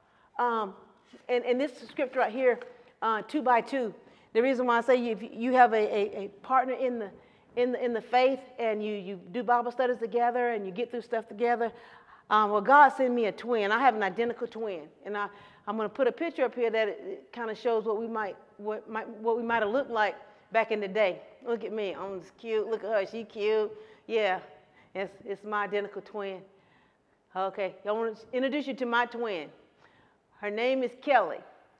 um, and, and this scripture right here, uh, two by two. The reason why I say if you have a, a, a partner in the, in the in the faith, and you, you do Bible studies together and you get through stuff together, um, well, God sent me a twin. I have an identical twin, and I, I'm going to put a picture up here that it, it kind of shows what we might what might what we might have looked like back in the day. Look at me, I'm just cute. Look at her, she cute. Yeah, it's it's my identical twin. Okay, I want to introduce you to my twin. Her name is Kelly.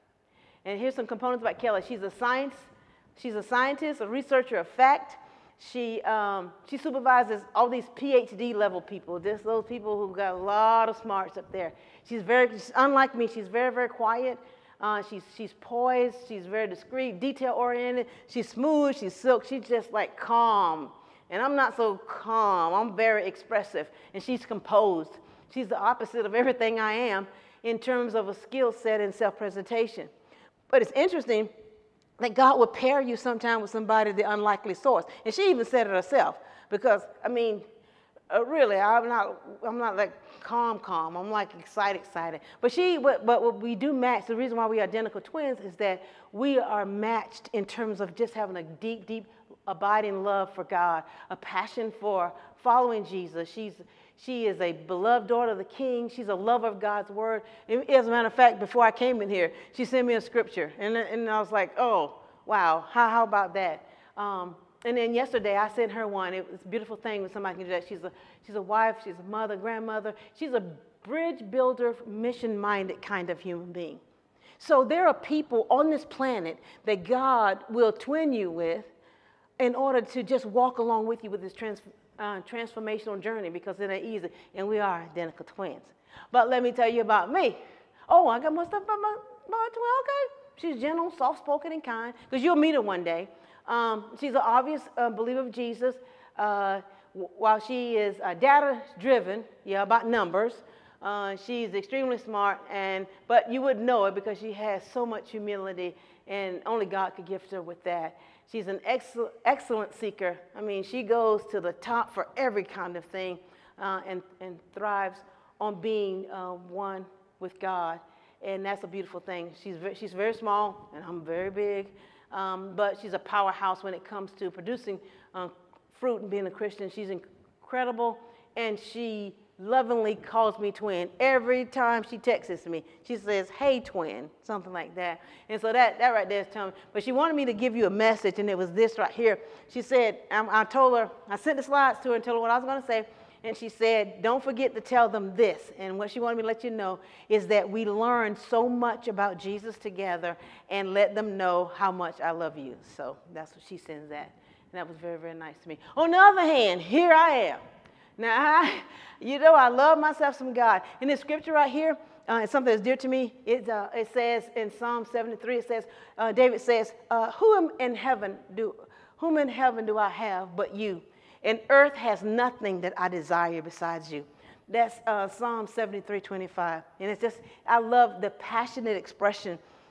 And here's some components about Kelly. She's a science, she's a scientist, a researcher of fact. She um, she supervises all these P H D level people. Just those people who got a lot of smarts up there. She's very, she's, unlike me, she's very, very quiet. Uh, she's she's poised. She's very discreet, detail oriented. She's smooth. She's silk. She's just like calm. And I'm not so calm. I'm very expressive. And she's composed. She's the opposite of everything I am in terms of a skill set and self-presentation. But it's interesting that God will pair you sometime with somebody, the unlikely source. And she even said it herself, because, I mean, uh, really, I'm not, I'm not like calm, calm. I'm like excited, excited. But she, but, but what we do match, the reason why we are identical twins is that we are matched in terms of just having a deep, deep, abiding love for God, a passion for following Jesus. She's She is a beloved daughter of the King. She's a lover of God's word. As a matter of fact, before I came in here, she sent me a scripture. And, and I was like, oh, wow, how, how about that? Um, and then yesterday, I sent her one. It was a beautiful thing when somebody can do that. She's a, she's a wife. She's a mother, grandmother. She's a bridge builder, mission-minded kind of human being. So there are people on this planet that God will twin you with in order to just walk along with you with this transformation. Uh, transformational journey, because it ain't easy, and we are identical twins. But let me tell you about me. Oh, I got more stuff about my, my twin. Okay, she's gentle, soft-spoken, and kind. Because you'll meet her one day. Um, she's an obvious uh, believer of Jesus. Uh, w- while she is uh, data-driven, yeah, about numbers, uh, she's extremely smart. And but you wouldn't know it because she has so much humility, and only God could gift her with that. She's an excellent, excellent seeker. I mean, she goes to the top for every kind of thing, uh, and, and thrives on being uh, one with God. And that's a beautiful thing. She's very, she's very small, and I'm very big. Um, but she's a powerhouse when it comes to producing uh, fruit and being a Christian. She's incredible, and she lovingly calls me twin. Every time she texts me, she says, hey, twin, something like that. And so that, that right there is telling me. But she wanted me to give you a message, and it was this right here. She said, I, I told her, I sent the slides to her and told her what I was going to say, and she said, don't forget to tell them this. And what she wanted me to let you know is that we learned so much about Jesus together, and let them know how much I love you. So that's what she sends that. And that was very, very nice to me. On the other hand, here I am. Now, I, you know, I love myself some God. In this scripture right here, uh, it's something that's dear to me. It, uh, it says in Psalm seventy-three, it says, uh, David says, uh, whom in heaven do, whom in heaven do I have but you? And earth has nothing that I desire besides you. That's uh, Psalm seventy-three, twenty-five. And it's just, I love the passionate expression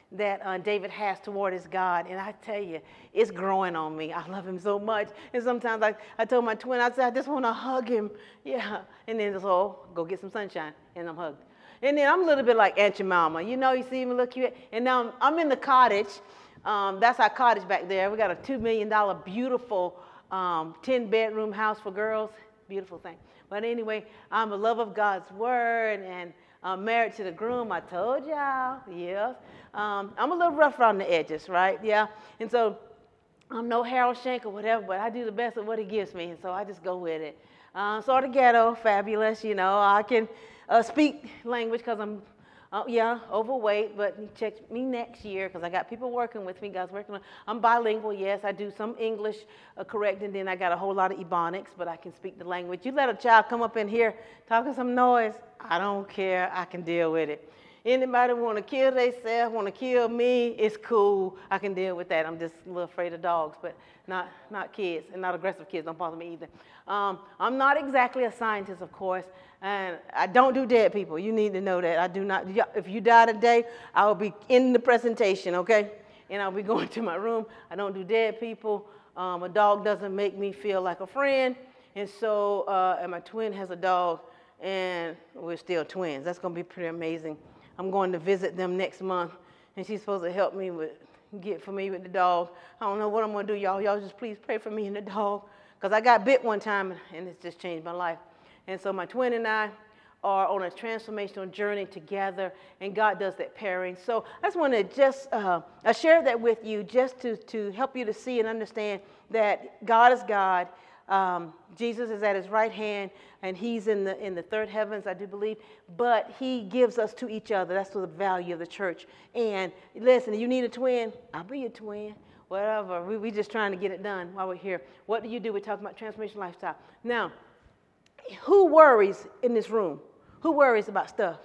that uh, David has toward his God. And I tell you, it's growing on me. I love him so much. And sometimes I, I told my twin, I said, I just want to hug him. Yeah. And then so, oh, go get some sunshine. And I'm hugged. And then I'm a little bit like Aunt Jemima. You know, you see me look cute. And now I'm, I'm in the cottage. Um, that's our cottage back there. We got a two million dollars beautiful um, ten-bedroom house for girls. Beautiful thing. But anyway, I'm a love of God's word, and I'm married to the groom. I told y'all, yes. Um, I'm a little rough around the edges, right? Yeah. And so I'm no Harold Shank or whatever, but I do the best of what he gives me, and so I just go with it. Uh, sort of ghetto, fabulous, you know. I can uh, speak language because I'm, uh, yeah, overweight, but you check me next year because I got people working with me. God's working on. I'm bilingual, yes. I do some English uh, correct, and then I got a whole lot of Ebonics, but I can speak the language. You let a child come up in here talking some noise, I don't care. I can deal with it. Anybody want to kill themselves, want to kill me, it's cool. I can deal with that. I'm just a little afraid of dogs, but not, not kids, and not aggressive kids. Don't bother me either. Um, I'm not exactly a scientist, of course, and I don't do dead people. You need to know that. I do not. If you die today, I will be in the presentation, okay? And I'll be going to my room. I don't do dead people. Um, a dog doesn't make me feel like a friend. And so, uh, and my twin has a dog, and we're still twins. That's going to be pretty amazing. I'm going to visit them next month, and she's supposed to help me with, get for me with the dog. I don't know what I'm going to do, y'all. Y'all just please pray for me and the dog, because I got bit one time, and it's just changed my life. And so my twin and I are on a transformational journey together, and God does that pairing. So I just want to just uh, I share that with you just to, to help you to see and understand that God is God. Um, Jesus is at his right hand, and he's in the in the third heavens, I do believe, but he gives us to each other. That's the value of the church. And listen, you need a twin, I'll be your twin, whatever. We we just trying to get it done while we're here. What do you do? We're talking about transformation lifestyle. Now, who worries in this room? Who worries about stuff?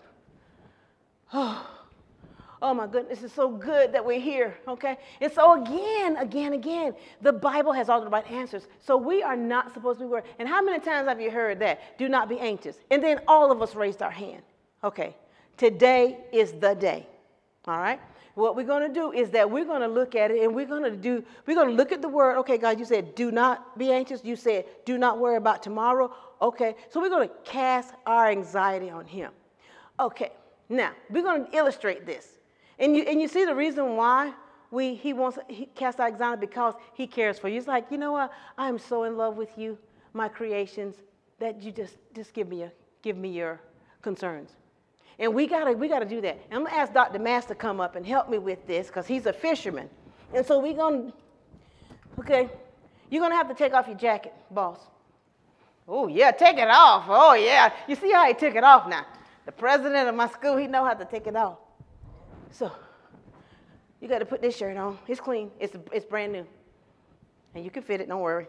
Oh, oh my goodness, it's so good that we're here, okay? And so again, again, again, the Bible has all the right answers. So we are not supposed to be worried. And how many times have you heard that? Do not be anxious. And then all of us raised our hand. Okay, today is the day, all right? What we're going to do is that we're going to look at it, and we're going to do, we're going to look at the word. Okay, God, you said do not be anxious. You said do not worry about tomorrow. Okay, so we're going to cast our anxiety on him. Okay, now we're going to illustrate this. And you, and you see the reason why we, he wants he cast our anxiety, because he cares for you. It's like, you know what? I am so in love with you, my creations, that you just, just give me a, give me your concerns. And we gotta we gotta do that. And I'm gonna ask Doctor Mass to come up and help me with this, because he's a fisherman. And so we're gonna, okay, you're gonna have to take off your jacket, boss. Oh yeah, take it off. Oh yeah. You see how he took it off now? The president of my school, he know how to take it off. So you got to put this shirt on. It's clean. It's it's brand new, and you can fit it. Don't worry.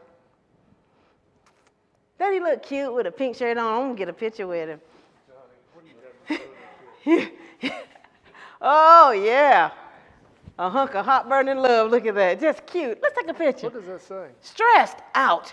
Doesn't he look cute with a pink shirt on? I'm gonna get a picture with him. Oh yeah, a hunk of hot burning love. Look at that, just cute. Let's take a picture. What does that say? Stressed out.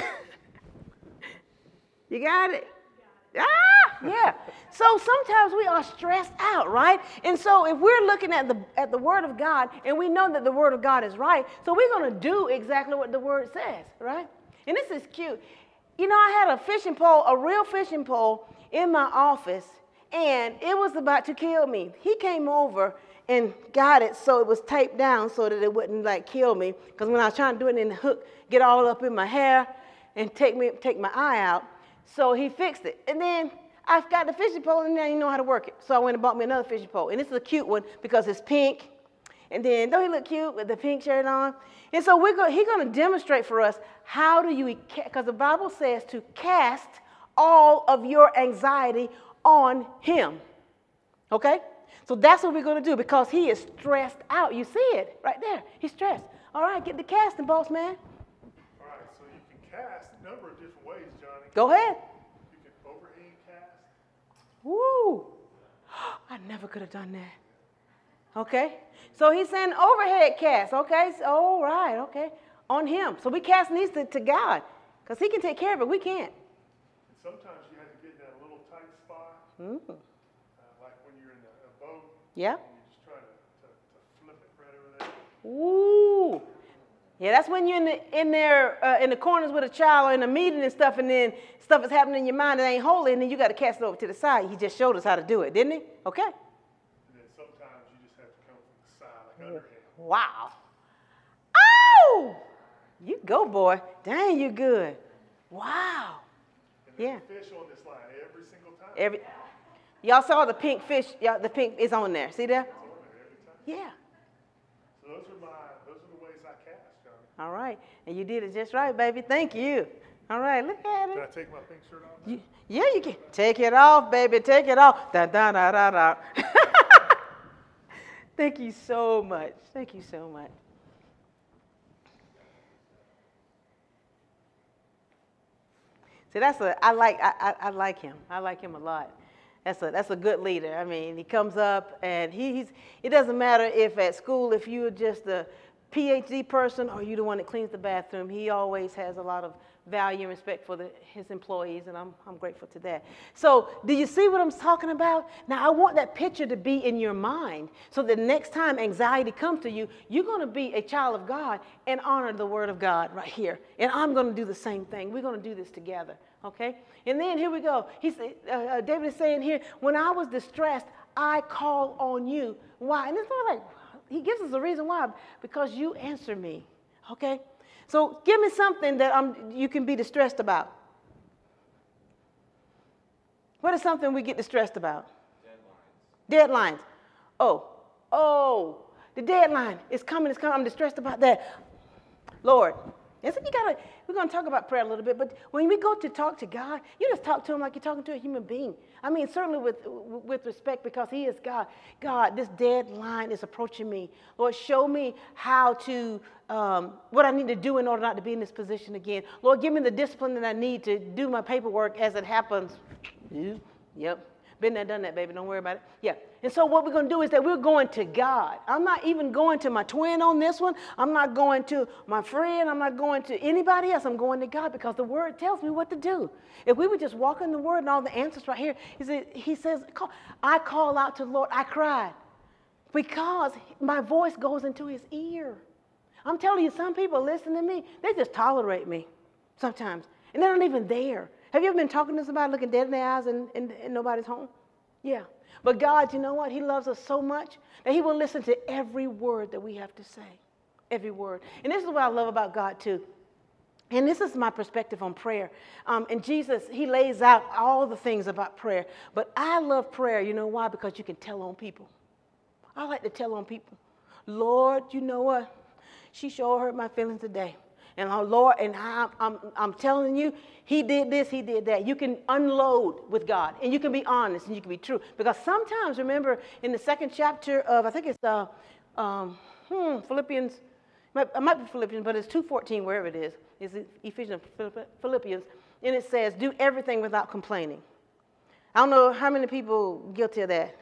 You got it? Ah, yeah. So sometimes we are stressed out, right? And so if we're looking at the at the Word of God, and we know that the Word of God is right, so we're going to do exactly what the Word says, right? And this is cute. You know, I had a fishing pole, a real fishing pole, in my office, and it was about to kill me. He came over and got it so it was taped down so that it wouldn't, like, kill me. Because when I was trying to do it, and the hook get all up in my hair and take me take my eye out. So he fixed it. And then I got the fishing pole, and now you know how to work it. So I went and bought me another fishing pole. And this is a cute one because it's pink. And then, don't he look cute with the pink shirt on? And so we're go, he's going to demonstrate for us how do you, because the Bible says to cast all of your anxiety on him. Okay? So that's what we're going to do, because he is stressed out. You see it right there. He's stressed. All right, get the casting, boss man. All right, so you can cast a number of different ways, Johnny. Go ahead. You can overhand cast. Woo! I never could have done that. Okay? So he's saying overhead cast. Okay? So, all right, okay. On him. So we cast these to, to God, because he can take care of it. We can't. And sometimes you have to get in that little tight spot, Mm. uh, like when you're in a, a boat. Yeah. And you're just trying to, to, to Ooh. Yeah, that's when you're in, the, in there uh, in the corners with a child or in a meeting and stuff, and then stuff is happening in your mind that ain't holy, and then you got to cast it over to the side. He just showed us how to do it, didn't he? Okay. And then sometimes you just have to come from the side, like underhand. Wow. Oh! You go, boy. Dang, you good. Wow. And there's Yeah. a fish on this line every single time. Every, y'all saw the pink fish. Y'all, the pink is on there. See there? It's on there every time. Yeah. So those are my, those are the ways I cast, Johnny. All right. And you did it just right, baby. Thank you. All right. Look at Can I it. take my pink shirt off? You, yeah, you can. Take it off, baby. Take it off. Da, da, da, da, da. Thank you so much. Thank you so much. See, that's a, I like, I, I, I like him. I like him a lot. That's a, that's a good leader. I mean, he comes up and he, he's, it doesn't matter if at school, if you're just a P H D person or you're the one that cleans the bathroom, he always has a lot of value and respect for the, his employees, and I'm, I'm grateful to that. So do you see what I'm talking about? Now, I want that picture to be in your mind so that next time anxiety comes to you, you're going to be a child of God and honor the word of God right here. And I'm going to do the same thing. We're going to do this together, okay? And then here we go. He said, uh, uh, David is saying here, when I was distressed, I called on you. Why? And it's not like, he gives us a reason why, because you answer me, okay? So give me something that I'm, you can be distressed about. What is something we get distressed about? Deadlines. Deadlines. Oh, oh, the deadline is coming, it's coming. I'm distressed about that. Lord, and so you gotta, we're going to talk about prayer a little bit, but when we go to talk to God, you just talk to him like you're talking to a human being. I mean, certainly with, with respect, because he is God. God, this deadline is approaching me. Lord, show me how to, um, what I need to do in order not to be in this position again. Lord, give me the discipline that I need to do my paperwork as it happens. Yep. Been there, done that, baby. Don't worry about it. Yeah. And so what we're going to do is that we're going to God. I'm not even going to my twin on this one. I'm not going to my friend. I'm not going to anybody else. I'm going to God because the word tells me what to do. If we would just walk in the word and all the answers right here, he says, he says I call out to the Lord. I cried because my voice goes into his ear. I'm telling you, some people listen to me. They just tolerate me sometimes. And they're not even there. Have you ever been talking to somebody looking dead in their eyes and, and, and nobody's home? Yeah. But God, you know what? He loves us so much that he will listen to every word that we have to say. Every word. And this is what I love about God too. And this is my perspective on prayer. Um, and Jesus, he lays out all the things about prayer. But I love prayer. You know why? Because you can tell on people. I like to tell on people. Lord, you know what? She sure hurt my feelings today. And oh, Lord, and I, I'm, I'm telling you, he did this, he did that. You can unload with God, and you can be honest, and you can be true. Because sometimes, remember, in the second chapter of, I think it's uh, um, hmm, Philippians, it might be Philippians, but it's two fourteen, wherever it is. It's Ephesians, Philippians, and it says, do everything without complaining. I don't know how many people guilty of that.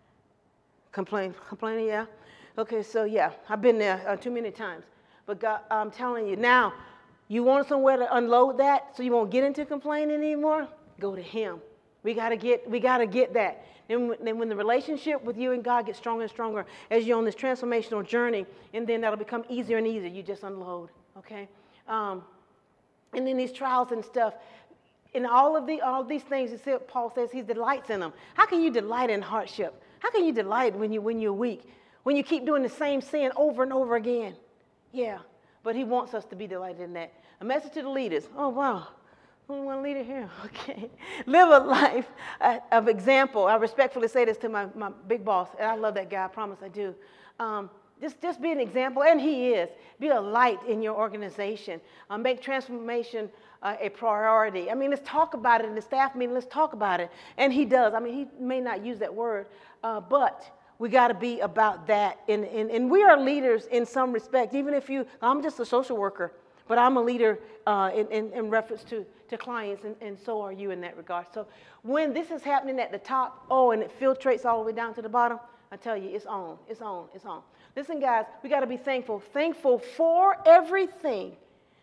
Complain, complaining, yeah? Okay, so yeah, I've been there uh, too many times. But God, I'm telling you, now, you want somewhere to unload that so you won't get into complaining anymore? Go to him. We got to get we got to get that. Then, then when the relationship with you and God gets stronger and stronger as you're on this transformational journey, and then that'll become easier and easier. You just unload, okay? Um, and then these trials and stuff, in all of the all these things, Paul says he delights in them. How can you delight in hardship? How can you delight when, you, when you're weak? When you keep doing the same sin over and over again? Yeah, but he wants us to be delighted in that. A message to the leaders. Oh, wow. Only one leader here. Okay. Live a life of example. I respectfully say this to my, my big boss, and I love that guy. I promise I do. Um, just, just be an example, and he is. Be a light in your organization. Uh, make transformation uh, a priority. I mean, let's talk about it in the staff meeting. Let's talk about it. And he does. I mean, he may not use that word, uh, but we got to be about that. And, and, and we are leaders in some respect. Even if you, I'm just a social worker, but I'm a leader uh, in, in, in reference to, to clients, and, and so are you in that regard. So when this is happening at the top, oh, and it filtrates all the way down to the bottom, I tell you, it's on, it's on, it's on. Listen, guys, we got to be thankful. Thankful for everything.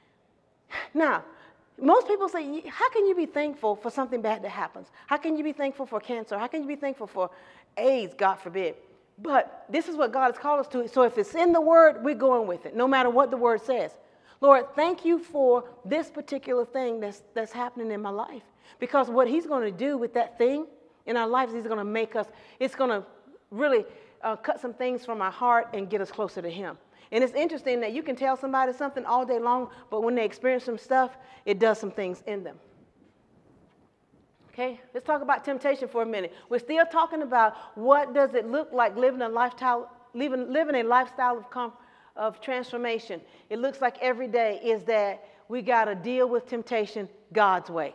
Now, most people say, how can you be thankful for something bad that happens? How can you be thankful for cancer? How can you be thankful for AIDS, God forbid? But this is what God has called us to. So if it's in the word, we're going with it, no matter what the word says. Lord, thank you for this particular thing that's, that's happening in my life. Because what he's going to do with that thing in our lives, he's going to make us, it's going to really uh, cut some things from our heart and get us closer to him. And it's interesting that you can tell somebody something all day long, but when they experience some stuff, it does some things in them. Okay, let's talk about temptation for a minute. We're still talking about what does it look like living a lifestyle, living, living a lifestyle of, com, of transformation. It looks like every day is that we got to deal with temptation God's way.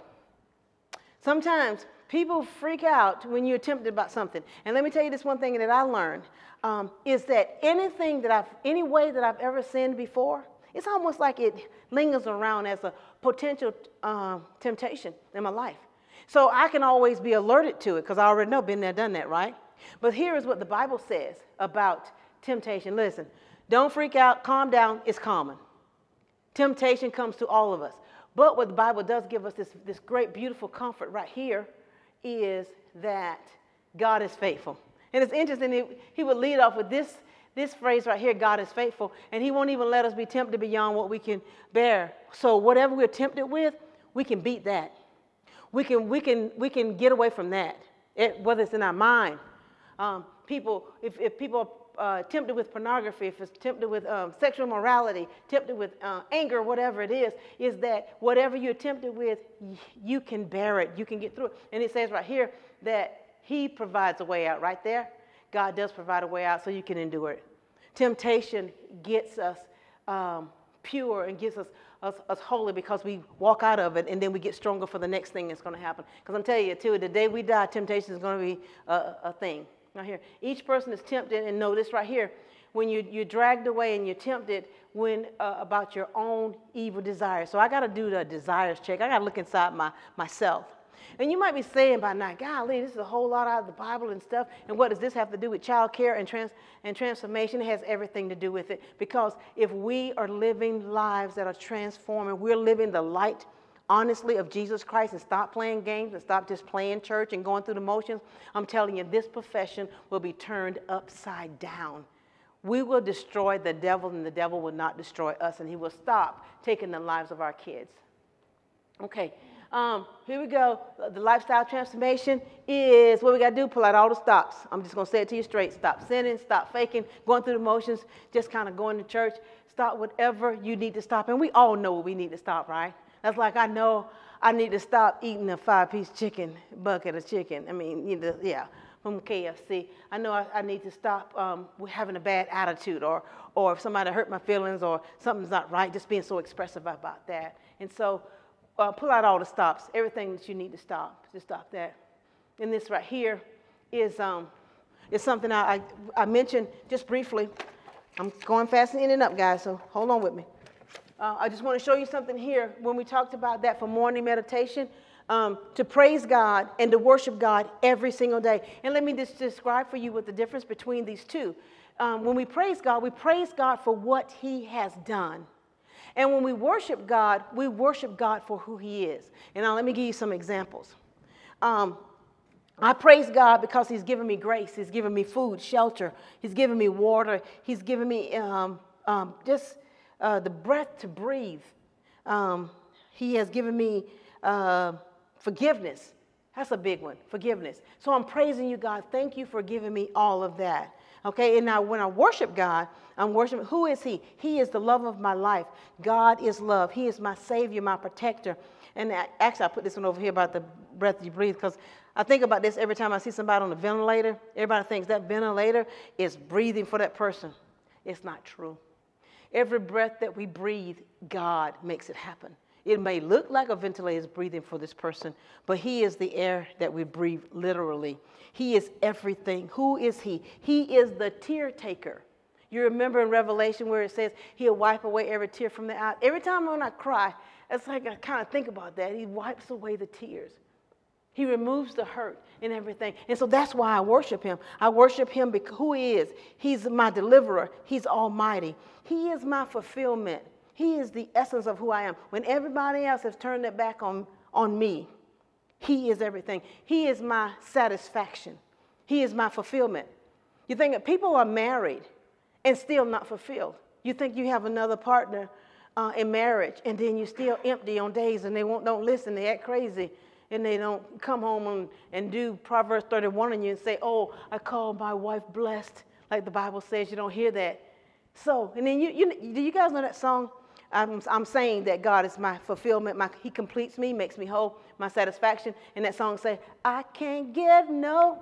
Sometimes people freak out when you're tempted about something. And let me tell you this one thing that I learned, um, is that anything that I've, any way that I've ever sinned before, it's almost like it lingers around as a potential uh, temptation in my life. So I can always be alerted to it because I already know, been there, done that, right? But here is what the Bible says about temptation. Listen, don't freak out, calm down, it's common. Temptation comes to all of us. But what the Bible does give us, this, this great, beautiful comfort right here, is that God is faithful. And it's interesting, he, he would lead off with this, this phrase right here, God is faithful, and he won't even let us be tempted beyond what we can bear. So whatever we're tempted with, we can beat that. We can, we can, we can get away from that, it, whether it's in our mind. Um, people, if, if people are uh, tempted with pornography, if it's tempted with um, sexual morality, tempted with uh, anger, whatever it is, is that whatever you're tempted with, you can bear it, you can get through it. And it says right here that he provides a way out right there. God does provide a way out so you can endure it. Temptation gets us um, pure and gets us Us, us holy because we walk out of it and then we get stronger for the next thing that's going to happen. Because I'm telling you, too, the day we die, temptation is going to be a, a thing. Right here. Each person is tempted, and notice right here, when you, you're dragged away and you're tempted when uh, about your own evil desires. So I got to do the desires check. I got to look inside my myself. And you might be saying by now, golly, this is a whole lot out of the Bible and stuff. And what does this have to do with child care and, trans- and transformation? It has everything to do with it. Because if we are living lives that are transforming, we're living the light, honestly, of Jesus Christ, and stop playing games and stop just playing church and going through the motions, I'm telling you, this profession will be turned upside down. We will destroy the devil, and the devil will not destroy us, and he will stop taking the lives of our kids. Okay. Um, here we go. The lifestyle transformation is what we got to do, pull out all the stops. I'm just going to say it to you straight. Stop sinning, stop faking, going through the motions, just kind of going to church. Stop whatever you need to stop. And we all know what we need to stop, right? That's like I know I need to stop eating a five-piece chicken, bucket of chicken. I mean, you know, yeah, from K F C. I know I, I need to stop um, having a bad attitude, or, or if somebody hurt my feelings or something's not right, just being so expressive about that. And so, Uh, pull out all the stops, everything that you need to stop, just stop that. And this right here is, um, is something I, I, I mentioned just briefly. I'm going fast and ending up, guys, so hold on with me. Uh, I just want to show you something here when we talked about that for morning meditation, um, to praise God and to worship God every single day. And let me just describe for you what the difference between these two. Um, when we praise God, we praise God for what he has done. And when we worship God, we worship God for who he is. And now let me give you some examples. Um, I praise God because he's given me grace. He's given me food, shelter. He's given me water. He's given me um, um, just uh, the breath to breathe. Um, he has given me uh, forgiveness. That's a big one, forgiveness. So I'm praising you, God. Thank you for giving me all of that. Okay, and now when I worship God, I'm worshiping, who is he? He is the love of my life. God is love. He is my Savior, my protector. And actually, I put this one over here about the breath you breathe, because I think about this every time I see somebody on a ventilator. Everybody thinks that ventilator is breathing for that person. It's not true. Every breath that we breathe, God makes it happen. It may look like a ventilator is breathing for this person, but he is the air that we breathe literally. He is everything. Who is he? He is the tear taker. You remember in Revelation where it says he'll wipe away every tear from the eye. Every time when I cry, it's like I kind of think about that. He wipes away the tears. He removes the hurt and everything. And so that's why I worship him. I worship him because who he is. He's my deliverer. He's almighty. He is my fulfillment. He is the essence of who I am. When everybody else has turned their back on, on me, he is everything. He is my satisfaction. He is my fulfillment. You think that people are married and still not fulfilled. You think you have another partner uh, in marriage, and then you're still empty on days, and they won't, don't listen, they act crazy, and they don't come home and, and do Proverbs thirty-one on you and say, oh, I call my wife blessed, like the Bible says. You don't hear that. So, and then you, you do you guys know that song? I'm, I'm saying that God is my fulfillment. My, he completes me, makes me whole, my satisfaction. And that song say, I can't get no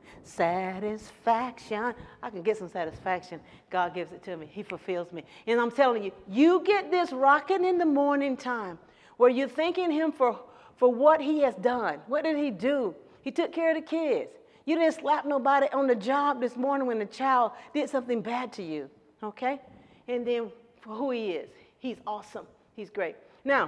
satisfaction. I can get some satisfaction. God gives it to me. He fulfills me. And I'm telling you, you get this rocking in the morning time where you're thanking him for, for what he has done. What did he do? He took care of the kids. You didn't slap nobody on the job this morning when the child did something bad to you. Okay? And then for who he is. He's awesome. He's great. Now,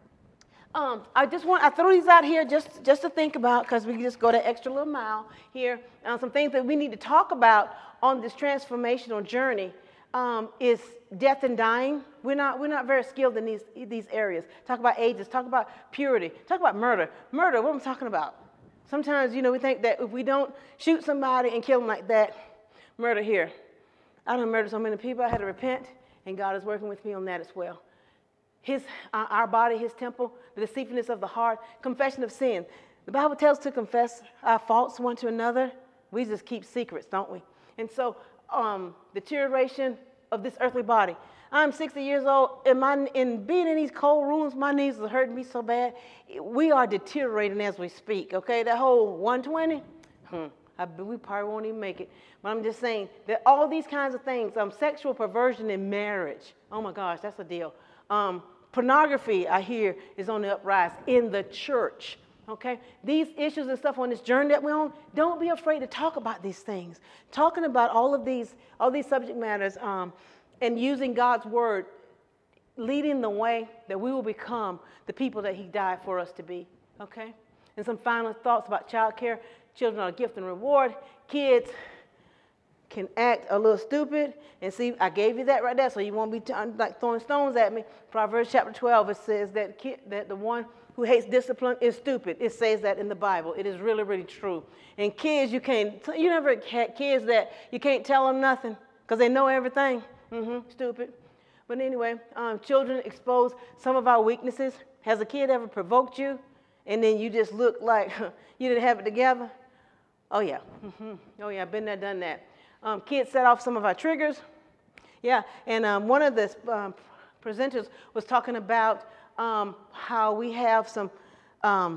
um, I just want, I throw these out here just, just to think about, because we can just go that extra little mile here. Uh, some things that we need to talk about on this transformational journey um, is death and dying. We're not, we're not very skilled in these, these areas. Talk about ages. Talk about purity. Talk about murder. Murder, what am I talking about? Sometimes, you know, we think that if we don't shoot somebody and kill them like that, murder here. I done murdered so many people, I had to repent. And God is working with me on that as well. His, uh, our body, his temple, the deceitfulness of the heart, confession of sin. The Bible tells us to confess our faults one to another. We just keep secrets, don't we? And so um, deterioration of this earthly body. I'm sixty years old, and my, in being in these cold rooms, my knees are hurting me so bad. We are deteriorating as we speak, okay? That whole one twenty, hmm. I, we probably won't even make it. But I'm just saying that all these kinds of things, um, sexual perversion in marriage, oh my gosh, that's a deal. Um, pornography, I hear, is on the uprise in the church, okay? These issues and stuff on this journey that we're on, don't be afraid to talk about these things. Talking about all of these, all these subject matters um, and using God's word, leading the way that we will become the people that he died for us to be, okay? And some final thoughts about child care. Children are a gift and reward. Kids can act a little stupid. And see, I gave you that right there, so you won't be t- like throwing stones at me. Proverbs chapter twelve, it says that, kid, that the one who hates discipline is stupid. It says that in the Bible. It is really, really true. And kids, you can't, you never had kids that you can't tell them nothing because they know everything. Mm-hmm, stupid. But anyway, um, children expose some of our weaknesses. Has a kid ever provoked you? And then you just look like you didn't have it together? Oh, yeah. Mm-hmm. Oh, yeah, I've been there, done that. Um, kids set off some of our triggers. Yeah, and um, one of the um, presenters was talking about um, how we have some, um,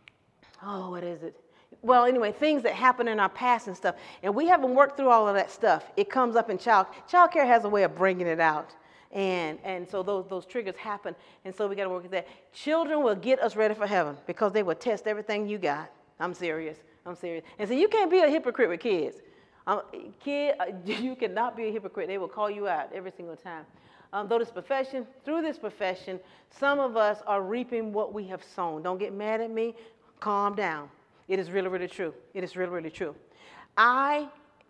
oh, what is it? Well, anyway, things that happen in our past and stuff. And we haven't worked through all of that stuff. It comes up in child. Child care has a way of bringing it out. And, and so those, those triggers happen. And so we got to work with that. Children will get us ready for heaven because they will test everything you got. I'm serious. I'm serious. And so you can't be a hypocrite with kids. Um, kid, uh, you cannot be a hypocrite. They will call you out every single time. Um, though this profession, through this profession, some of us are reaping what we have sown. Don't get mad at me. Calm down. It is really, really true. It is really, really true. I,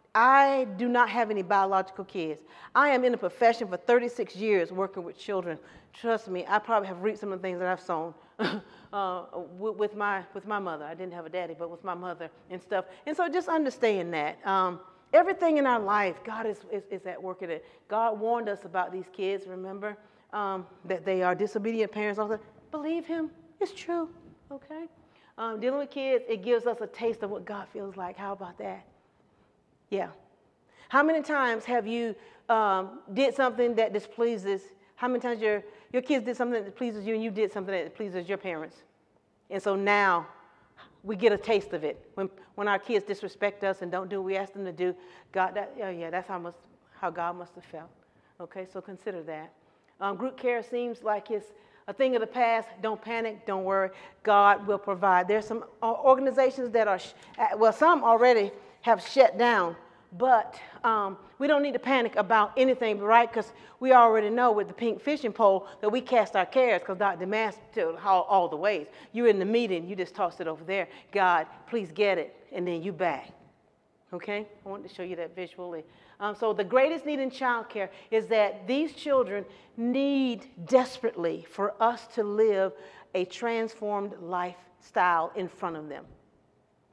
I do not have any biological kids. I am in the profession for thirty-six years working with children. Trust me, I probably have reaped some of the things that I've sown. Uh, with, with my with my mother. I didn't have a daddy, but with my mother and stuff. And so just understand that. Um, everything in our life, God is, is, is at work in it. God warned us about these kids, remember, um, that they are disobedient parents. Also, believe him. It's true, okay? Um, dealing with kids, it gives us a taste of what God feels like. How about that? Yeah. How many times have you um, did something that displeases, how many times your Your kids did something that pleases you and you did something that pleases your parents? And so now we get a taste of it. When when our kids disrespect us and don't do what we ask them to do, God, that, oh yeah, that's how, must, how God must have felt. Okay, so consider that. Um, group care seems like it's a thing of the past. Don't panic, don't worry. God will provide. There's some organizations that are, sh- well, some already have shut down. But um, we don't need to panic about anything, right? Because we already know with the pink fishing pole that we cast our cares because Doctor Mass told all, all the ways. You're in the meeting, you just toss it over there. God, please get it, and then you back. Okay? I wanted to show you that visually. Um, so the greatest need in childcare is that these children need desperately for us to live a transformed lifestyle in front of them.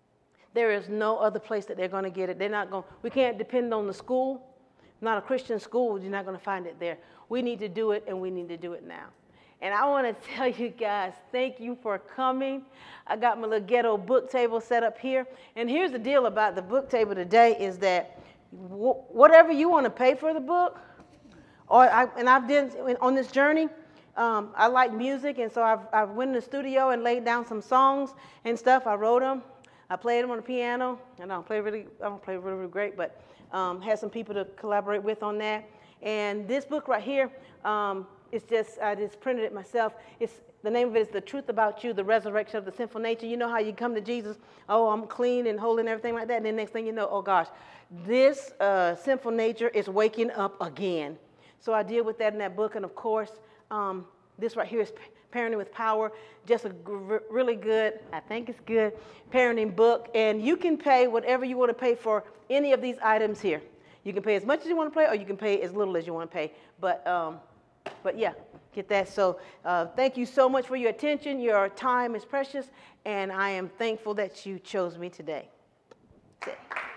There is no other place that they're going to get it. They're not going. We can't depend on the school. Not a Christian school. You're not going to find it there. We need to do it, and we need to do it now. And I want to tell you guys, thank you for coming. I got my little ghetto book table set up here. And here's the deal about the book table today is that wh- whatever you want to pay for the book, or I, and I've done on this journey. Um, I like music, and so I've, I've went in the studio and laid down some songs and stuff. I wrote them. I played them on the piano. I don't play really, I don't play really, really great, but um, had some people to collaborate with on that. And this book right here, um, it's just I just printed it myself. It's the name of it is The Truth About You, The Resurrection of the Sinful Nature. You know how you come to Jesus, oh, I'm clean and holy and everything like that, and then next thing you know, oh gosh, this uh, sinful nature is waking up again. So I deal with that in that book, and of course, um, this right here is Parenting with Power, just a gr- really good, I think it's good, parenting book. And you can pay whatever you want to pay for any of these items here. You can pay as much as you want to pay, or you can pay as little as you want to pay. But, um, but yeah, get that. So uh, thank you so much for your attention. Your time is precious, and I am thankful that you chose me today. That's it.